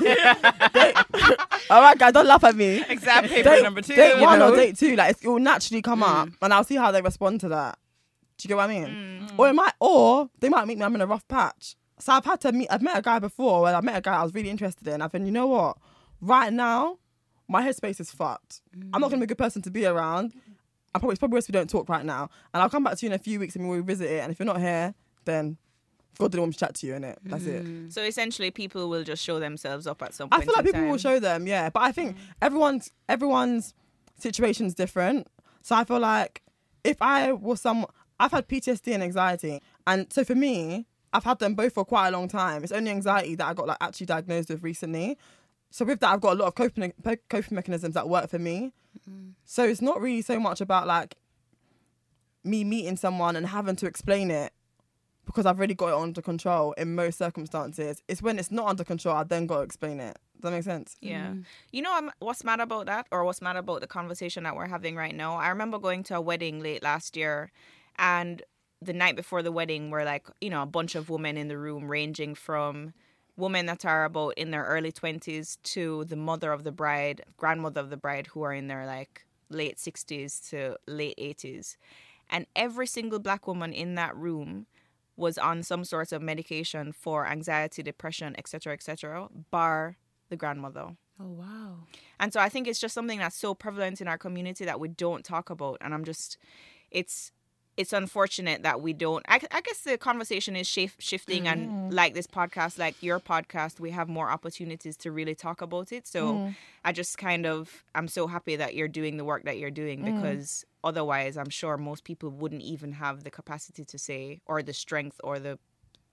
All right, guys, don't laugh at me. Exam paper number 2. Date 1 or date 2, like it will naturally come up, and I'll see how they respond to that. Do you get what I mean? Or they might meet me. I'm in a rough patch. So I've met a guy before, where I met a guy I was really interested in. I think, you know what? Right now, my headspace is fucked. I'm not gonna be a good person to be around. It's probably best we don't talk right now, and I'll come back to you in a few weeks and we'll revisit it. And if you're not here, then God didn't want me to chat to you, innit? That's it. So essentially, people will just show themselves up at some point. I feel like in people will time. show them, yeah. But I think everyone's situation's different. So I feel like if I was I've had PTSD and anxiety, and so for me, I've had them both for quite a long time. It's only anxiety that I got like actually diagnosed with recently. So with that, I've got a lot of coping mechanisms that work for me. So it's not really so much about like me meeting someone and having to explain it, because I've really got it under control in most circumstances. It's when it's not under control, I then got to explain it. Does that make sense? Yeah. You know what's mad about that, or what's mad about the conversation that we're having right now? I remember going to a wedding late last year, and the night before the wedding were like, a bunch of women in the room, ranging from women that are about in their early 20s to the mother of the bride, grandmother of the bride, who are in their like late 60s to late 80s. And every single black woman in that room was on some sort of medication for anxiety, depression, etc., bar the grandmother. Oh, wow. And so I think it's just something that's so prevalent in our community that we don't talk about. And it's unfortunate that we don't. I guess the conversation is shifting, and like this podcast, like your podcast, we have more opportunities to really talk about it. So I just I'm so happy that you're doing the work that you're doing, because otherwise I'm sure most people wouldn't even have the capacity to say, or the strength, or the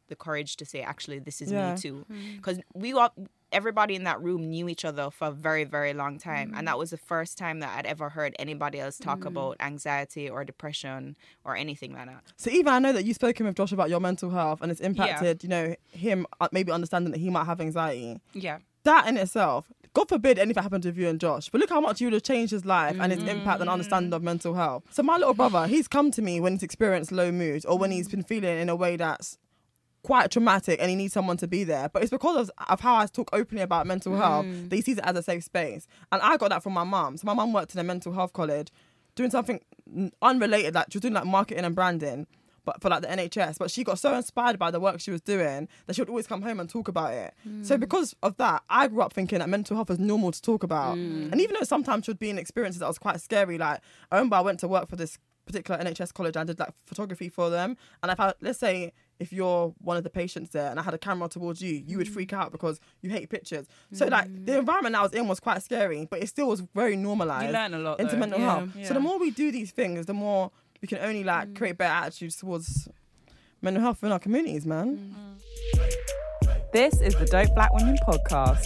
the courage to say, actually, this is Yeah. me too. Because everybody in that room knew each other for a very, very long time. And that was the first time that I'd ever heard anybody else talk about anxiety or depression or anything like that. So even I know that you've spoken with Josh about your mental health and it's impacted, you know, him maybe understanding that he might have anxiety. Yeah. That in itself, God forbid anything happened with you and Josh, but look how much you would have changed his life and his impact and understanding of mental health. So my little brother, he's come to me when he's experienced low mood or when he's been feeling in a way that's quite traumatic and he needs someone to be there. But it's because of how I talk openly about mental health that he sees it as a safe space. And I got that from my mum. So my mum worked in a mental health college doing something unrelated, like she was doing like marketing and branding, but for like the NHS. But she got so inspired by the work she was doing that she would always come home and talk about it. So because of that, I grew up thinking that mental health was normal to talk about. And even though sometimes she would be in experiences that was quite scary, like I remember I went to work for this particular NHS college. I did like photography for them, and if let's say if you're one of the patients there and I had a camera towards you, you would freak out because you hate pictures. So like the environment I was in was quite scary, but it still was very normalised. You learn a lot into though. mental health. Yeah. So the more we do these things, the more we can only like create better attitudes towards mental health in our communities, man. This is the Dope Black Women podcast.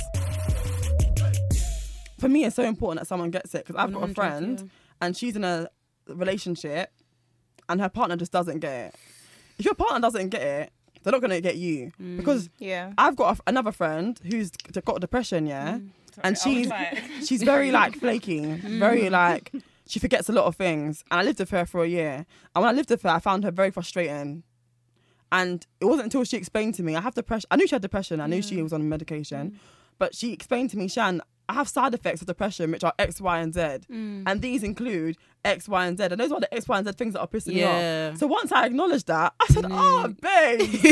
For me, it's so important that someone gets it because I've got a 100, friend yeah. and she's in a relationship and her partner just doesn't get it. If your partner doesn't get it, they're not going to get you. Because Yeah. I've got another friend who's got depression, yeah? And I was like- she's very like flaky, very like, she forgets a lot of things. And I lived with her for a year. And when I lived with her, I found her very frustrating. And it wasn't until she explained to me, I have depression. I knew she had depression. I knew she was on medication. But she explained to me, Shan, I have side effects of depression, which are X, Y, and Z. And these include X, Y, and Z. And those are the X, Y, and Z things that are pissing me Yeah. off. So once I acknowledged that, I said, oh, babes.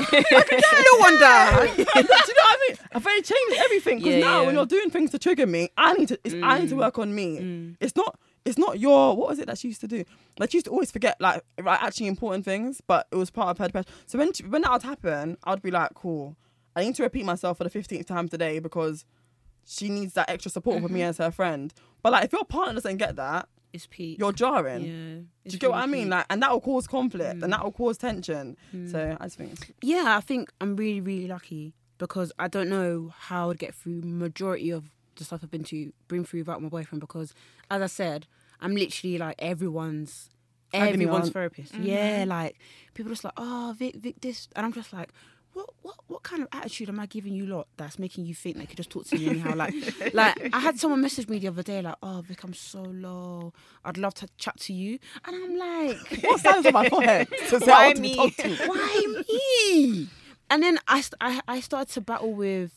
No wonder. Do you know what I mean? I've already changed everything. Because now when you're doing things to trigger me, I need to work on me. It's not your, what was it that she used to do? Like, she used to always forget, like actually important things, but it was part of her depression. So when that would happen, I'd be like, cool, I need to repeat myself for the 15th time today because she needs that extra support from me as her friend. But like, if your partner doesn't get that, It's peak. you're jarring. Yeah. Do you get what I mean? Like, and that will cause conflict and that will cause tension. So I just think Yeah, I think I'm really, really lucky because I don't know how I would get through majority of the stuff I've been through without my boyfriend because, as I said, I'm literally like everyone's Agony aunt. therapist. Yeah, like people just like, oh, Vic this, and I'm just like, what kind of attitude am I giving you lot that's making you think they could just talk to me anyhow? Like I had someone message me the other day like, oh, Vic, I'm so low. I'd love to chat to you, and I'm like, what signs on my forehead to say Why I want to be me? talked to? why me? And then I started to battle with,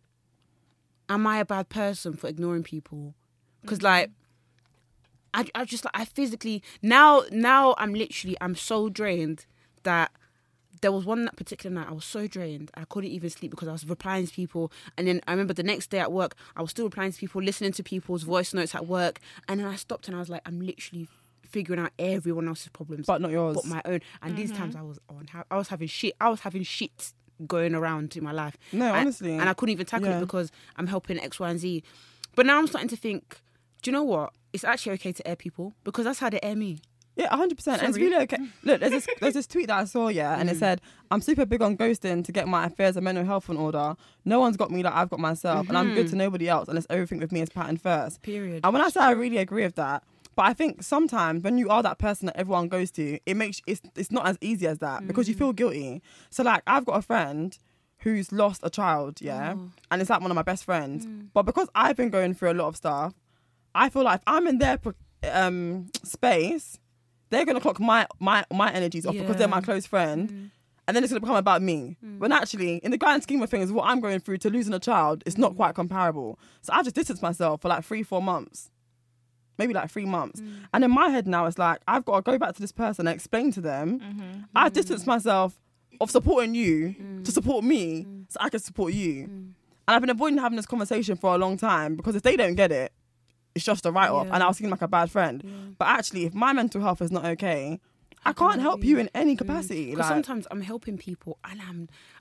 am I a bad person for ignoring people? Because like, I just like, I physically, now I'm so drained that there was one particular night I was so drained I couldn't even sleep because I was replying to people, and then I remember the next day at work I was still replying to people, listening to people's voice notes at work, and then I stopped and I was like, I'm literally figuring out everyone else's problems But not yours. but my own. And these times I was having shit going around in my life. No, And- honestly. and I couldn't even tackle Yeah. it because I'm helping X, Y, and Z. But now I'm starting to think, do you know what? It's actually okay to air people because that's how they air me. Yeah, 100%. And it's really okay. Look, there's this tweet that I saw, and it said, I'm super big on ghosting to get my affairs and mental health in order. No one's got me like I've got myself, and I'm good to nobody else unless everything with me is patterned first. Period. And when I say I really agree with that, but I think sometimes when you are that person that everyone goes to, it's not as easy as that because you feel guilty. So like, I've got a friend who's lost a child, and it's like one of my best friends. But because I've been going through a lot of stuff, I feel like if I'm in their space, they're going to clock my energies off because they're my close friend. And then it's going to become about me. When actually, in the grand scheme of things, what I'm going through to losing a child is not quite comparable. So I just distanced myself for like 3-4 months. Maybe like 3 months. And in my head now, it's like, I've got to go back to this person and explain to them, I've distanced myself of supporting you to support me so I can support you. And I've been avoiding having this conversation for a long time because if they don't get it, it's just a write-off. Yeah. And I was feeling like a bad friend. But actually, if my mental health is not okay, I can't help you in any capacity. Because sometimes I'm helping people and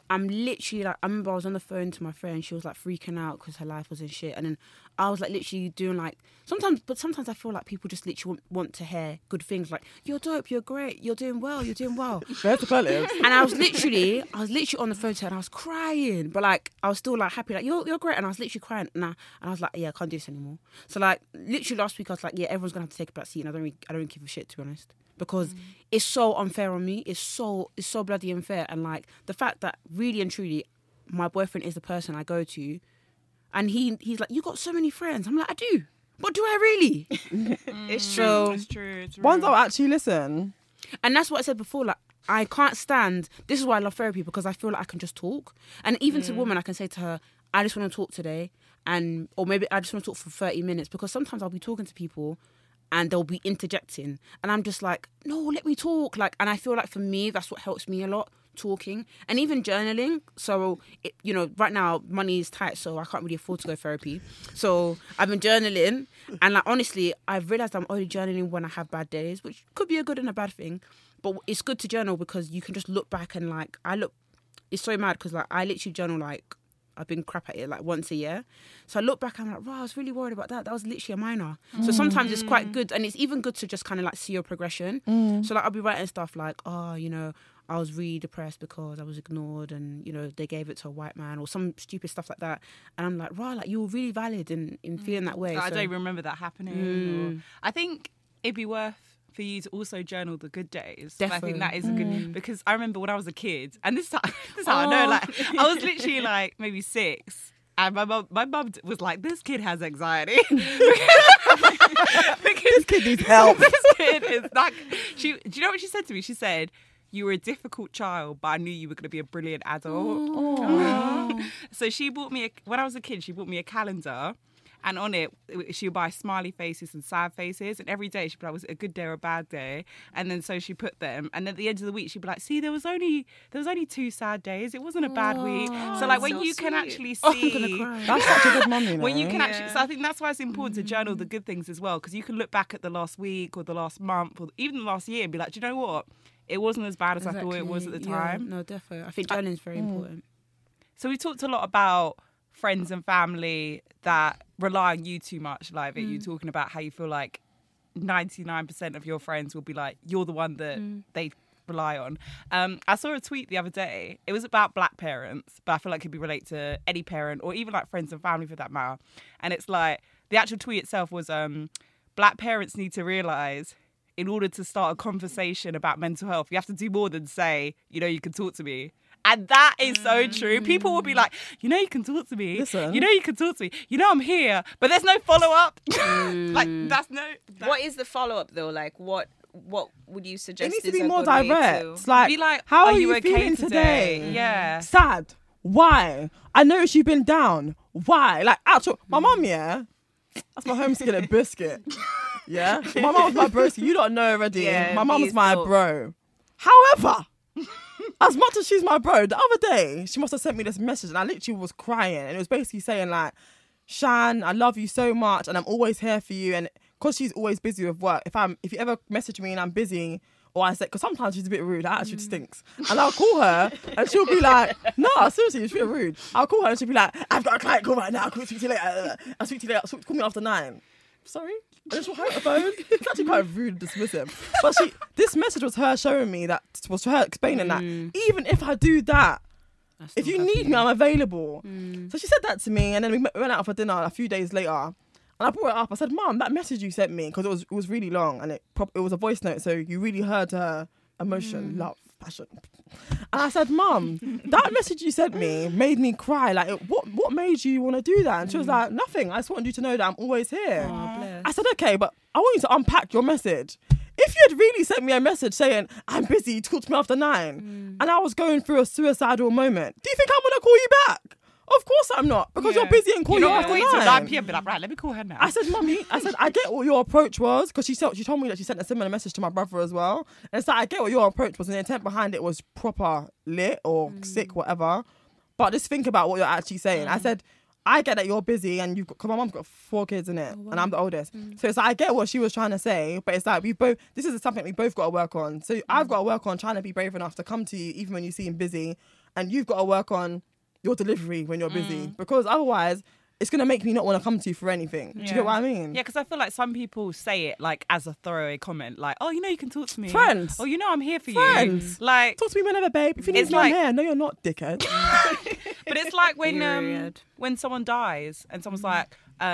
I'm literally like, I remember I was on the phone to my friend. She was like freaking out because her life was in shit. And then I was like literally doing like, sometimes I feel like people just literally want to hear good things. Like, you're dope, you're great, you're doing well. There's the colors. And I was literally on the phone to her and I was crying. But like, I was still like happy, like, you're great. And I was literally crying. And I was like, yeah, I can't do this anymore. So like, literally last week I was like, yeah, everyone's going to have to take a back seat. And I don't really give a shit, to be honest. Because it's so unfair on me. It's so bloody unfair. And like the fact that really and truly my boyfriend is the person I go to, and he's like, you got so many friends. I'm like, I do. But do I really? It's true. It's true. It's Ones real. that will actually listen. And that's what I said before. Like, I can't stand. This is why I love therapy, because I feel like I can just talk. And even to a woman, I can say to her, I just want to talk today, or maybe I just want to talk for 30 minutes, because sometimes I'll be talking to people and they'll be interjecting, and I'm just like, no, let me talk. Like, and I feel like for me, that's what helps me a lot, talking, and even journaling. So, right now money is tight, so I can't really afford to go therapy. So I've been journaling, and like honestly, I've realized I'm only journaling when I have bad days, which could be a good and a bad thing. But it's good to journal because you can just look back and like, it's so mad because like I literally journal like, I've been crap at it like once a year. So I look back and I'm like, wow, I was really worried about that. That was literally a minor. So sometimes it's quite good, and it's even good to just kind of like see your progression. So like I'll be writing stuff like, I was really depressed because I was ignored and, they gave it to a white man, or some stupid stuff like that. And I'm like, right, like you were really valid in feeling that way. I So don't even remember that happening. I think it'd be worth for you to also journal the good days. Definitely. I think that is a good, because I remember when I was a kid, and this is how I know, like I was literally like maybe 6, and my mum was like, this kid has anxiety. This kid needs help. This kid is like, do you know what she said to me? She said, you were a difficult child, but I knew you were going to be a brilliant adult. So she bought me, when I was a kid, she bought me a calendar. And on it, she would buy smiley faces and sad faces. And every day she'd be like, was it a good day or a bad day? And then so she put them. And at the end of the week, she'd be like, see, there was only 2 sad days. It wasn't a bad week. So like when so you can sweet. actually see... I'm gonna cry. That's such a good mum, you know. When you can actually... So I think that's why it's important to journal the good things as well. Because you can look back at the last week or the last month or even the last year and be like, do you know what? It wasn't as bad as I thought it was at the time. Yeah, no, definitely. I think journaling is very important. So we talked a lot about friends and family that rely on you too much, like you talking about how you feel like 99% of your friends will be like, you're the one that they rely on. I saw a tweet the other day. It was about black parents, but I feel like it could be related to any parent or even like friends and family for that matter. And it's like, the actual tweet itself was, black parents need to realise in order to start a conversation about mental health, you have to do more than say, you can talk to me. And that is so true. People will be like, you can talk to me. Listen. You can talk to me. I'm here. But there's no follow-up. Like, that's no... What is the follow-up, though? Like, what would you suggest? It needs to is be a more good way direct. to- It's like, be like, how are are you you okay feeling today? Yeah. Sad. Why? I noticed you've been down. Why? Like, actual, my mum, yeah? That's my homesteaded biscuit. Yeah? My mum's my broski. You don't know already. Yeah, my mum's please my don't. bro. However, as much as she's my bro, the other day, she must have sent me this message and I literally was crying. And it was basically saying like, Shan, I love you so much and I'm always here for you. And because she's always busy with work, if you ever message me and I'm busy, or I say, because sometimes she's a bit rude, that attitude stinks. And I'll call her and she'll be like, no, seriously, she's really rude. I'll call her and she'll be like, I've got a client call right now, I'll speak to you later. I'll speak to you later, call me after 9. Sorry? And she'll hang up the phone. It's actually quite rude and dismissive. But this message was her showing me that, was her explaining that even if I do that, if you need me, I'm available. So she said that to me, and then we went out for dinner a few days later. And I brought it up. I said, Mum, that message you sent me, because it was really long, and it was a voice note, so you really heard her emotion, love, passion. And I said, Mum, that message you sent me made me cry. Like, what made you want to do that? And she was like, nothing. I just wanted you to know that I'm always here. Oh, bless. I said, okay, but I want you to unpack your message. If you had really sent me a message saying, I'm busy, talk to me after 9, and I was going through a suicidal moment, do you think I'm going to call you back? Of course I'm not, because you're busy and call you after 9. Wait till 9 p.m. Be like, right, let me call her now. I said, Mummy, I get what your approach was, because she told me that she sent a similar message to my brother as well. And it's like, I get what your approach was, and the intent behind it was proper lit or sick, whatever. But just think about what you're actually saying. I said, I get that you're busy, and because my mum's got 4 kids in it, and I'm the oldest. So it's like, I get what she was trying to say, but it's like, this is something we both got to work on. So I've got to work on trying to be brave enough to come to you, even when you seem busy, and you've got to work on your delivery when you're busy, because otherwise it's going to make me not want to come to you for anything. Do you get what I mean? Yeah, because I feel like some people say it like as a throwaway comment, like, oh, you know, you can talk to me. Friends. Oh, you know, I'm here for Friends. you. Like, Talk to me whenever, babe. If you need It's me, like- I'm here. No, you're not, dickhead. but it's like Period. when someone dies and someone's like,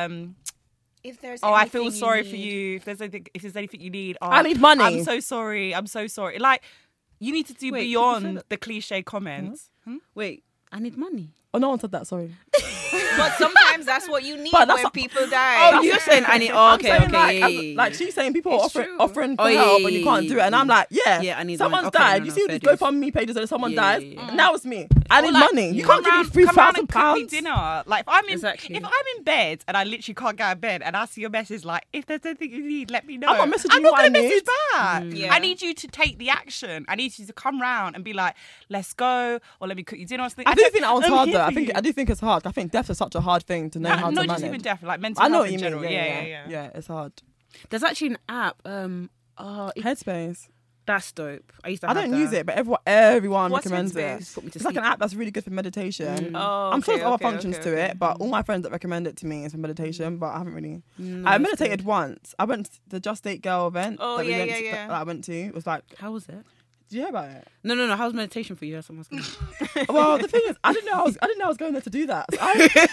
If there's oh, I anything feel you sorry for need- you. If there's anything you need, oh, I need money. I'm so sorry. I'm so sorry. Like, you need to do Wait, did you say beyond that? the cliche comments. Wait, I need money. Oh, no one said that, sorry. But sometimes that's what you need But that's when not- people die. Oh, you're saying I need. Oh, I'm okay, saying, okay. like, yeah, as- yeah, yeah. like she's saying people are It's true. offering for Oh, yeah, help yeah, and you yeah, can't yeah, do it. And I'm like, yeah, Yeah, I need someone's money. Okay, died. no, You no, see fair these dues. GoFundMe pages that someone Yeah, dies. yeah, yeah. And now it's me. I need Like, money. You come can't give me round- come round and cook me £3,000. dinner. Like, if I'm in, Exactly. if I'm in bed and I literally can't get out of bed and I see your message, like, if there's anything you need, let me know. I'm not messaging I'm you not what I gonna message need. back. Yeah. I need you to take the action. I need you to come round and be like, let's go, or let me cook you dinner or something. I do think that one's I'm hard here though. for I do think it's hard. I think death is such a hard thing to know how to not manage. just even death, like mental I know health what you in general. mean. Yeah. Yeah, it's hard. There's actually an app. Headspace. That's dope. I used to. I have don't that. use it, but everyone What's recommends Headspace? it. Put me to It's like sleep. an app that's really good for meditation. Oh, I'm sure okay, there's other okay, functions okay, to okay. it, but all my friends that recommend it to me is for meditation. But I haven't really. No, I it's meditated good. once. I went to the Just Date Girl event. Oh, that we yeah, went yeah, to, yeah. That I went to. It was like, How was it? did you hear about it? No. How's meditation for you? That's what I'm asking. Well, the thing is, I didn't know I was going there to do that. So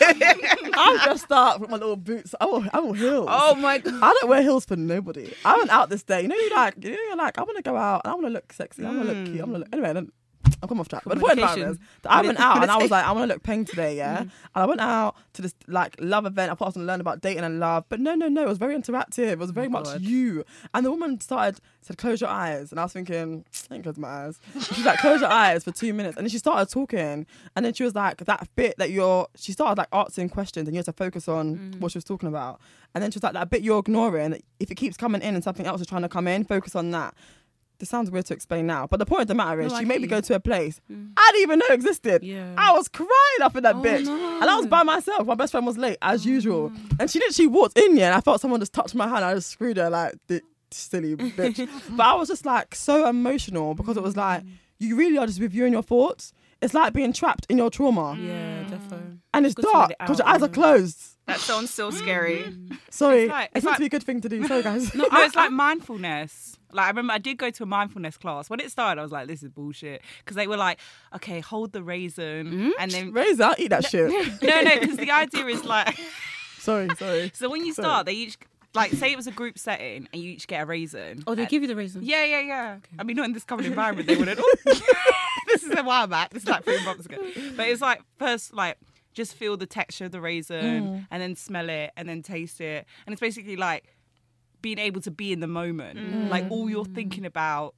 I just start with my little boots. I will heels. Oh my god. I don't wear heels for nobody. I went out this day. You're like, I want to go out and I want to look sexy. I want to look cute. I want to look. Anyway, then I've come off track. But the point about it is that I went out and I was like, I want to look peng today, yeah. And I went out to this like love event. I thought I was going to learn about dating and love, but no. It was very interactive. It was very much you. And the woman said, close your eyes, and I was thinking, I ain't close my eyes. And she's like, close your eyes for 2 minutes, and then she started talking, and then she was like, that bit that she started like answering questions, and you had to focus on what she was talking about, and then she was like, that bit you're ignoring, if it keeps coming in and something else is trying to come in, focus on that. This sounds weird to explain now, but the point of the matter is, No, I she made hear me you. go to a place I didn't even know existed. Yeah. I was crying up in that bitch, no. and I was by myself. My best friend was late as usual, and she literally walked in here, and I felt someone just touched my hand. I just screwed her like, silly bitch. But I was just like so emotional because it was like you really are just with you and your thoughts. It's like being trapped in your trauma, Yeah, definitely. and it's Good to dark let it because your out, eyes are yeah. closed. That sounds so scary. Sorry, It's like- it's it's meant like- to be a good thing to do. Sorry, guys. No, it's like mindfulness. Like, I remember I did go to a mindfulness class. When it started, I was like, this is bullshit. Because they were like, okay, hold the raisin. And then, Razor, I'll eat that shit. no, because the idea is like, Sorry. so when you start, they each, like, say it was a group setting and you each get a raisin. Oh, they give you the reason. Yeah. I mean, not in this covered environment, they wouldn't. This is a while back. This is like 3 months ago. But it's like, first, like, just feel the texture of the raisin and then smell it and then taste it. And it's basically like being able to be in the moment. Like, all you're thinking about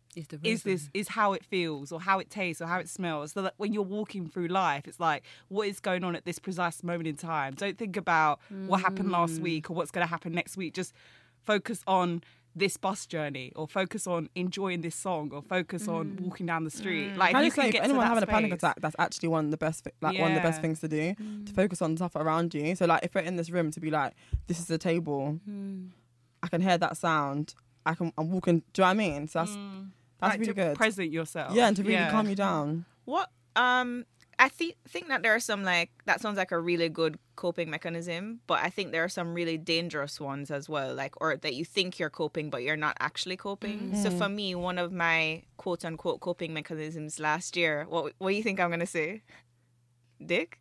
is how it feels or how it tastes or how it smells. So that when you're walking through life, it's like, what is going on at this precise moment in time? Don't think about what happened last week or what's going to happen next week. Just focus on this bus journey, or focus on enjoying this song, or focus on walking down the street. Like, Can I if you just say, can if get to anyone that having a panic space- attack, that's actually one of the best, one of the best Yeah. things to do, to focus on stuff around you. So, like, if we're in this room, to be like, this is the table, I can hear that sound. I'm walking. Do you know what I mean? So that's like, really to good. present yourself. Yeah, and to really calm you down. What I think that there are some, like, that sounds like a really good coping mechanism, but I think there are some really dangerous ones as well, like, or that you think you're coping but you're not actually coping. So for me, one of my quote unquote coping mechanisms last year, what do you think I'm gonna say? Dick?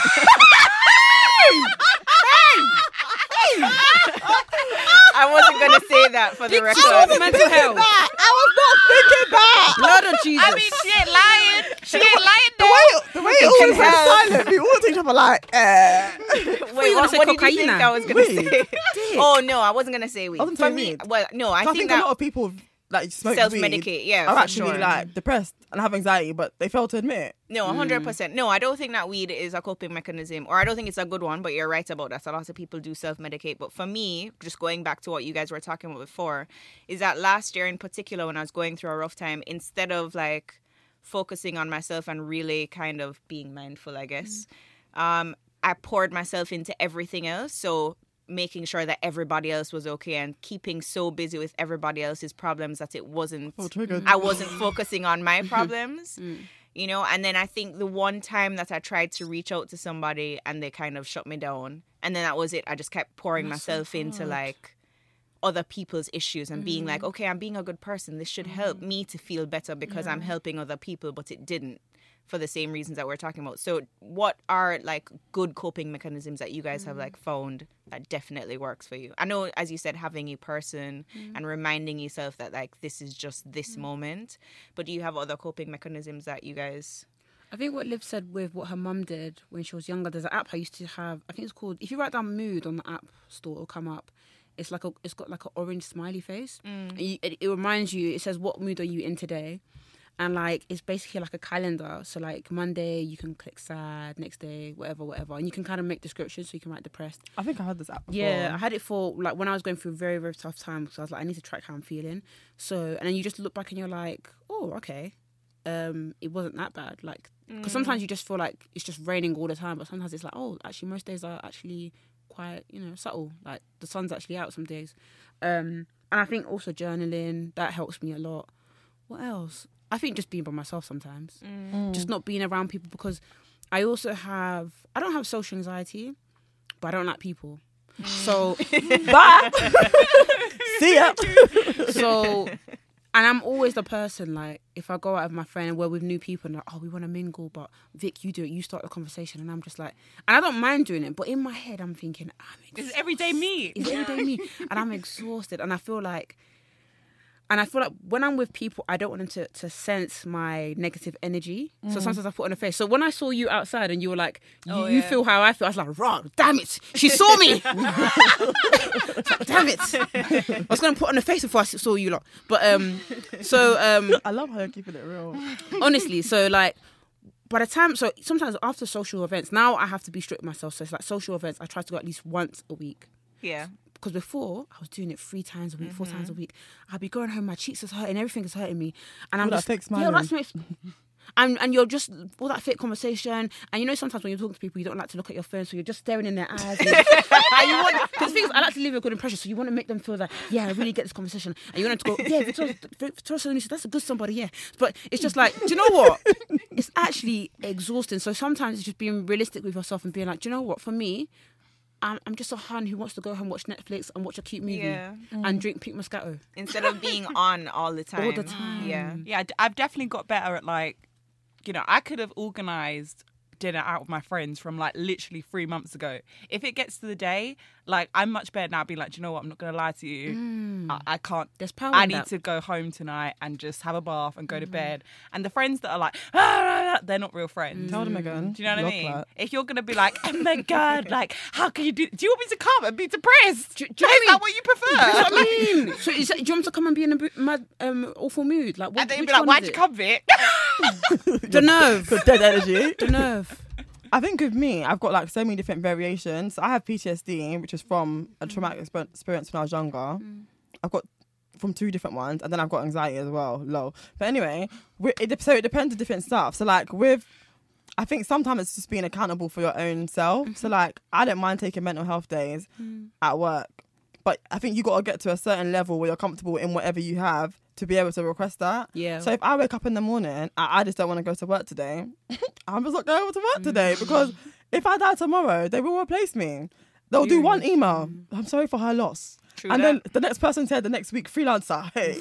I wasn't gonna say that for the record. Mental health. I was not thinking that. Lord of Jesus. I mean, she ain't lying. She ain't lying. The way it always went silent, we all looked at each other like, Wait, gonna say what did you cocaine think now? I was gonna Weed. say? Oh no, I wasn't gonna say weed. I wasn't For saying me, weed. well, no, I I think think that a lot of people like smoke self-medicate, weed yeah, are for actually sure. like depressed and have anxiety, but they fail to admit it. No, 100%. No, I don't think that weed is a coping mechanism, or I don't think it's a good one, but you're right about that. So a lot of people do self-medicate. But for me, just going back to what you guys were talking about before, is that last year in particular, when I was going through a rough time, instead of like focusing on myself and really kind of being mindful, I guess, I poured myself into everything else. So making sure that everybody else was okay and keeping so busy with everybody else's problems that it wasn't, Oh, triggered. I wasn't focusing on my problems. you know. And then I think the one time that I tried to reach out to somebody and they kind of shut me down, and then that was it. I just kept pouring myself into like other people's issues and being like, okay, I'm being a good person. This should help me to feel better because I'm helping other people, but it didn't, for the same reasons that we're talking about. So what are like good coping mechanisms that you guys have like found that definitely works for you? I know, as you said, having a person and reminding yourself that like this is just this moment, but do you have other coping mechanisms that you guys... I think what Liv said with what her mum did when she was younger, there's an app I used to have, I think it's called, if you write down mood on the app store, it'll come up. It's got like an orange smiley face. And it reminds you, it says, what mood are you in today? And like, it's basically like a calendar. So like Monday, you can click sad, next day, whatever. And you can kind of make descriptions, so you can write depressed. I think I had this app before. Yeah, I had it for like when I was going through a very, very tough time, because I was like, I need to track how I'm feeling. So, and then you just look back and you're like, oh, okay. It wasn't that bad. Like, because sometimes you just feel like it's just raining all the time, but sometimes it's like, oh, actually most days are actually quite, subtle. Like the sun's actually out some days. And I think also journaling, that helps me a lot. What else? I think just being by myself sometimes. Just not being around people, because I don't have social anxiety, but I don't like people. So, Bye. See ya. So, and I'm always the person, like, if I go out with my friend and we're with new people and like, oh, we want to mingle, but Vic, you do it, you start the conversation. And I'm just like, and I don't mind doing it, but in my head, I'm thinking, It's everyday me. It's everyday me. And I'm exhausted. And I feel like when I'm with people, I don't want them to sense my negative energy. So sometimes I put on a face. So when I saw you outside and you were like, you feel how I feel, I was like, raw, damn it. She saw me. Damn it. I was going to put on a face before I saw you lot. But, I love how you're keeping it real. honestly, so like, by the time, so sometimes after social events, now I have to be strict with myself. So it's like social events, I try to go at least once a week. Yeah. Because before, I was doing it 3 times a week, 4 times a week. I'd be going home, my cheeks is hurting, everything is hurting me. And I'm All that just... fake smiling. And you're just... All that fake conversation. And sometimes when you're talking to people, you don't like to look at your phone, so you're just staring in their eyes. Because I like to leave a good impression, so you want to make them feel that, yeah, I really get this conversation. And you want them to go, yeah, Victoria Solonisa, that's a good somebody, yeah. But it's just like, do you know what? It's actually exhausting. So sometimes it's just being realistic with yourself and being like, do you know what? For me... I'm just a hun who wants to go home, watch Netflix and watch a cute movie and drink pink Moscato. Instead of being on all the time. All the time. Yeah. Yeah, I've definitely got better at like, I could have organised dinner out with my friends from like literally 3 months ago. If it gets to the day, like I'm much better now being like, do you know what, I'm not going to lie to you. I can't. There's power I in need that. to go home tonight and just have a bath and go to bed. And the friends that are like, they're not real friends. Tell them again. Do you know what I Love mean? that. If you're going to be like, oh my God, like, how can you do you want me to come and be depressed? Do you Is know what I mean? that what you prefer? That's what I mean. So do you want me to come and be in a mad, awful mood? Like, And then you'd which be like, one why'd is you it? come, Vic? The nerve. Good dead energy. The nerve. I think with me, I've got like so many different variations. I have PTSD, which is from a traumatic experience when I was younger. I've got from 2 different ones, and then I've got anxiety as well, low. But anyway, it depends on different stuff. So like I think sometimes it's just being accountable for your own self. So like, I don't mind taking mental health days at work, but I think you got to get to a certain level where you're comfortable in whatever you have to be able to request that. Yeah. So if I wake up in the morning, I just don't want to go to work today, I'm just not going to work today, because if I die tomorrow, they will replace me. They'll do one email. I'm sorry for her loss. True and that. then the next person said the next week, freelancer, hey.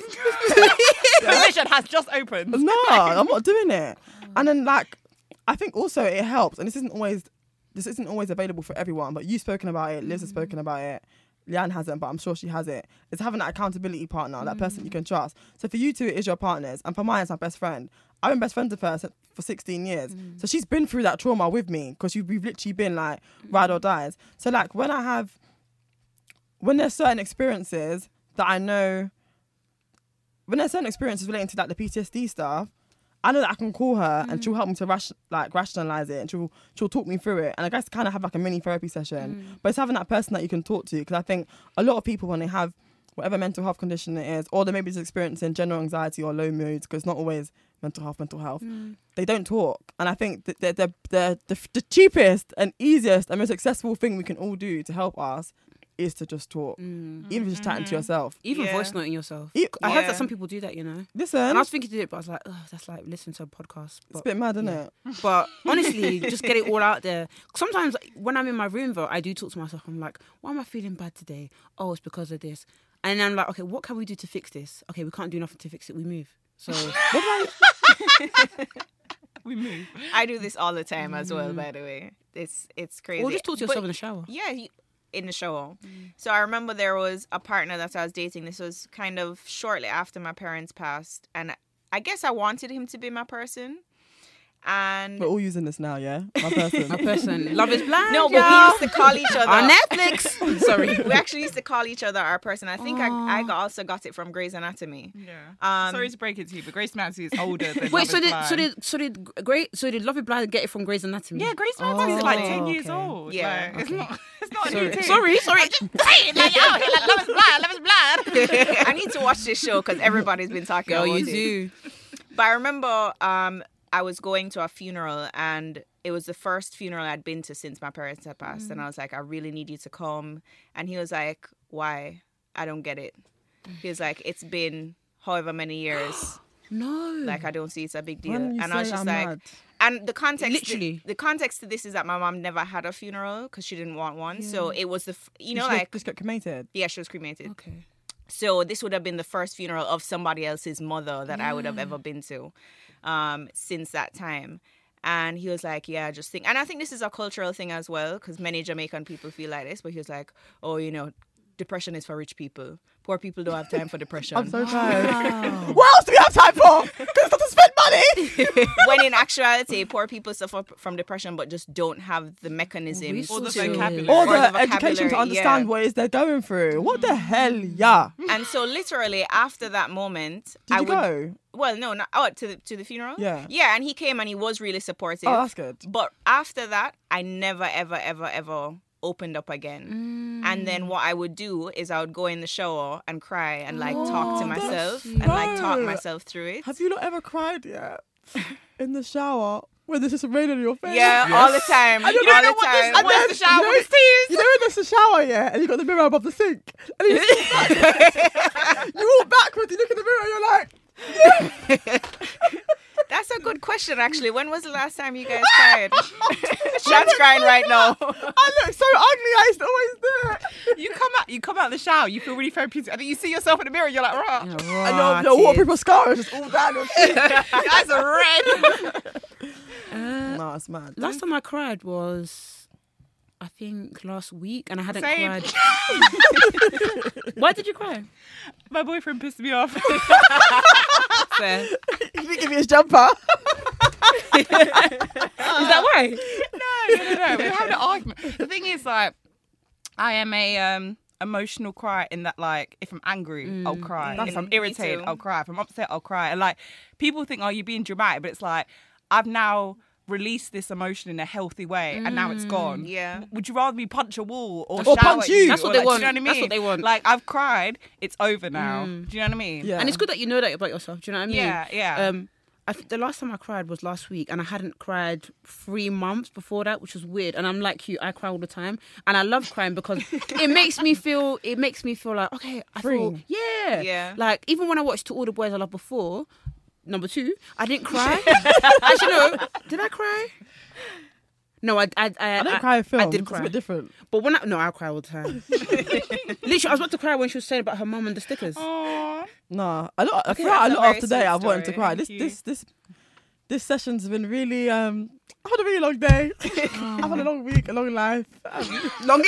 Position has just opened. No, I'm not doing it. And then like, I think also it helps, and this isn't always available for everyone, but you've spoken about it, Liz has spoken about it, Leanne hasn't, but I'm sure she has it. It's having that accountability partner, that person you can trust. So for you two, it is your partners, and for mine, it's my best friend. I've been best friends with her for 16 years. So she's been through that trauma with me, because we've literally been like ride or dies. So like when there's certain experiences that I know, when there's certain experiences relating to like the PTSD stuff, I know that I can call her and she'll help me to rationalize it, and she'll talk me through it. And I guess kind of have like a mini therapy session. But it's having that person that you can talk to, because I think a lot of people, when they have whatever mental health condition it is, or they maybe just experiencing general anxiety or low moods, because it's not always mental health, they don't talk. And I think that the cheapest and easiest and most accessible thing we can all do to help us is to just talk, even if you're just chatting to yourself. Even Yeah. voice noting yourself. I heard Yeah. that some people do that, you know. Listen, And I was thinking to do it, but I was like, oh, that's like listening to a podcast. it's a bit mad, isn't yeah. it? But honestly, just get it all out there. Sometimes when I'm in my room, though, I do talk to myself. I'm like, why am I feeling bad today? Oh, it's because of this. And I'm like, okay, what can we do to fix this? Okay, we can't do nothing to fix it. We move. So We move. I do this all the time as well, by the way. It's crazy. or just talk to yourself But- in the shower. Yeah, in the show. So I remember there was a partner that I was dating. This was kind of shortly after my parents passed. And I guess I wanted him to be my person. And We're all using this now, yeah? My person. My person, love is blind. no, but y'all. we used to call each other. on Netflix. Sorry. We actually used to call each other our person. I think I also got it from Grey's Anatomy. Yeah. Sorry to break it to you, but Grace Mancy is older than Wait, Love is Blind. so did Love is Blind get it from Grey's Anatomy? Yeah, Grace Mancy is like 10 years okay. old. Yeah. Like, it's not a new Sorry, thing. sorry. Like, oh, like, Love is Blind, Love is Blind. I need to watch this show because everybody's been talking Girl, about you it. do. But I remember I was going to a funeral, and it was the first funeral I'd been to since my parents had passed. And I was like, I really need you to come. And he was like, why? I don't get it. He was like, it's been however many years. No. Like, I don't see it's a big deal. When you And I was say just I'm like, mad. and the context, Literally. the context to this is that my mom never had a funeral because she didn't want one. So it was Just get cremated. yeah, she was cremated. Okay. So this would have been the first funeral of somebody else's mother that I would have ever been to since that time. And he was like, yeah, just think. And I think this is a cultural thing as well, because many Jamaican people feel like this. But he was like, oh, depression is for rich people. Poor people don't have time for depression. I'm so tired. What else do we have time for? Because to spend money. When in actuality, poor people suffer from depression but just don't have the mechanism. Or the Resources. vocabulary. Or Or the the education to vocabulary, understand yeah. what it is they're going through. What the hell, yeah? And so literally after that moment, Did I you would go? well, no, not to the funeral. Yeah. yeah, and he came and he was really supportive. Oh, that's good. But after that, I never, ever, ever, ever opened up again. And then what I would do is I would go in the shower and cry and like talk to myself and like talk no. myself through it. Have you not ever cried yet? In the shower when there's just rain on your face? Yeah, all the time. I don't all know the what time. this- where's the shower with his tears? You know when there's a shower, yeah, and you got the mirror above the sink, and you walk backwards, you look in the mirror, and you're like, That's a good question, actually. When was the last time you guys cried? Shad's crying right now. I look so ugly, I used to always do it. You come out of the shower, you feel really therapeutic, and then you see yourself in the mirror, you're like, rah. And your waterproof mascara is just all down your cheek. Your eyes are red. No, it's mad. Last time I cried was, I think, last week, and I hadn't Same. cried. Why did you cry? My boyfriend pissed me off. Fair. He didn't give me his jumper. Is that why? No. We were having an argument. The thing is, like, I am a emotional cry in that, like, if I'm angry, I'll cry. If I'm Me irritated, too. I'll cry. If I'm upset, I'll cry. And like, people think, oh, you're being dramatic, but it's like, I've now released this emotion in a healthy way, and now it's gone. Yeah. Would you rather me punch a wall or Or shout punch at you? That's what Or, they like, want. Do you know what I mean? That's what they want. Like, I've cried. It's over now. Do you know what I mean? Yeah. And it's good that you know that about yourself. Do you know what I mean? Yeah. I think the last time I cried was last week, and I hadn't cried 3 months before that, which was weird. And I'm like you, I cry all the time, and I love crying because it makes me feel. It makes me feel like okay, I Free. feel yeah, Yeah. Like even when I watched To All the Boys I Loved Before, number 2, I didn't cry. Actually, no, did I cry? No, I didn't cry in film. I did It's cry. a bit different. But when I cry all the time. Literally, I was about to cry when she was saying about her mum and the stickers. No, I thought that's a a lot very of today. sweet I wanted to story. cry. This session's been really. I had a really long day. I've had a long week, a long life. Long.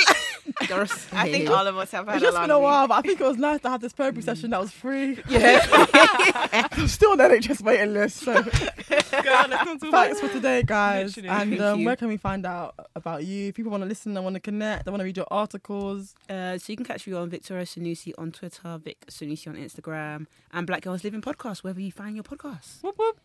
I think all of us have had It's a just long been a week. while, but I think it was nice to have this therapy session that was free. Yeah. I'm still on the NHS waiting list. So Girl, let's not talk about thanks for today, guys. Literally. And Thank you. where can we find out about you? If people want to listen, they want to connect, they want to read your articles. So you can catch me on Victoria Sunusi on Twitter, Vic Sunusi on Instagram, and Black Girls Living podcast, wherever you find your podcasts. Whoop, whoop.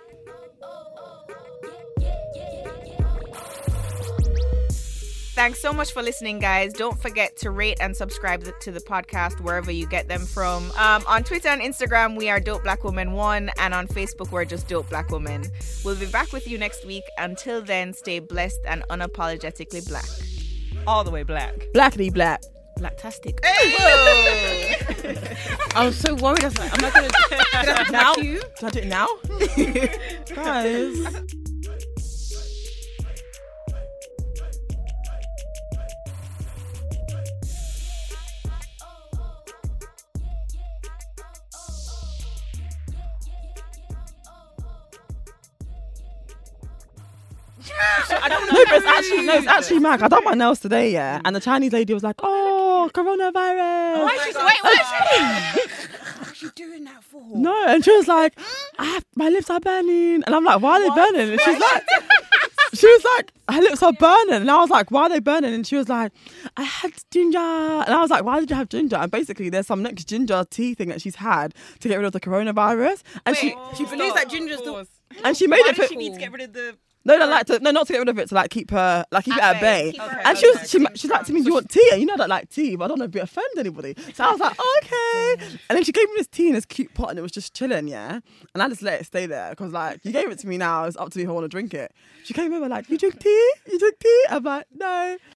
Thanks so much for listening, guys. Don't forget to rate and subscribe to the podcast wherever you get them from. On Twitter and Instagram, we are Dope Black Woman 1, and on Facebook, we're just Dope Black Woman. We'll be back with you next week. Until then, stay blessed and unapologetically black. All the way black. Blackity black. lactastic. Whoa. I was so worried. I was like, am I going to Now? now? You? Should I do it now? Guys. It's actually mad. I done my nails today, yeah, and the Chinese lady was like, "Oh, coronavirus." What's she doing that for? No, and she was like, "My lips are burning," and I'm like, "Why are they burning?" And she was like, "Her lips are burning," and I was like, "Why are they burning?" And she was like, "I had ginger," and I was like, "Why did you have ginger?" And basically, there's some next ginger tea thing that she's had to get rid of the coronavirus, and she believes that ginger's the... and she made Why it. does she need to get rid of the? No, not to get rid of it, to like keep her, like keep it at bay. Keep her And at she's like to me, "Do you want tea?" And you know I don't like tea, but I don't know if it offend anybody. So I was like, "Okay." And then she gave me this tea in this cute pot, and it was just chilling, yeah. And I just let it stay there because like you gave it to me now, it's up to me if I want to drink it. She came over like, "You drink tea? You drink tea?" I'm like, "No."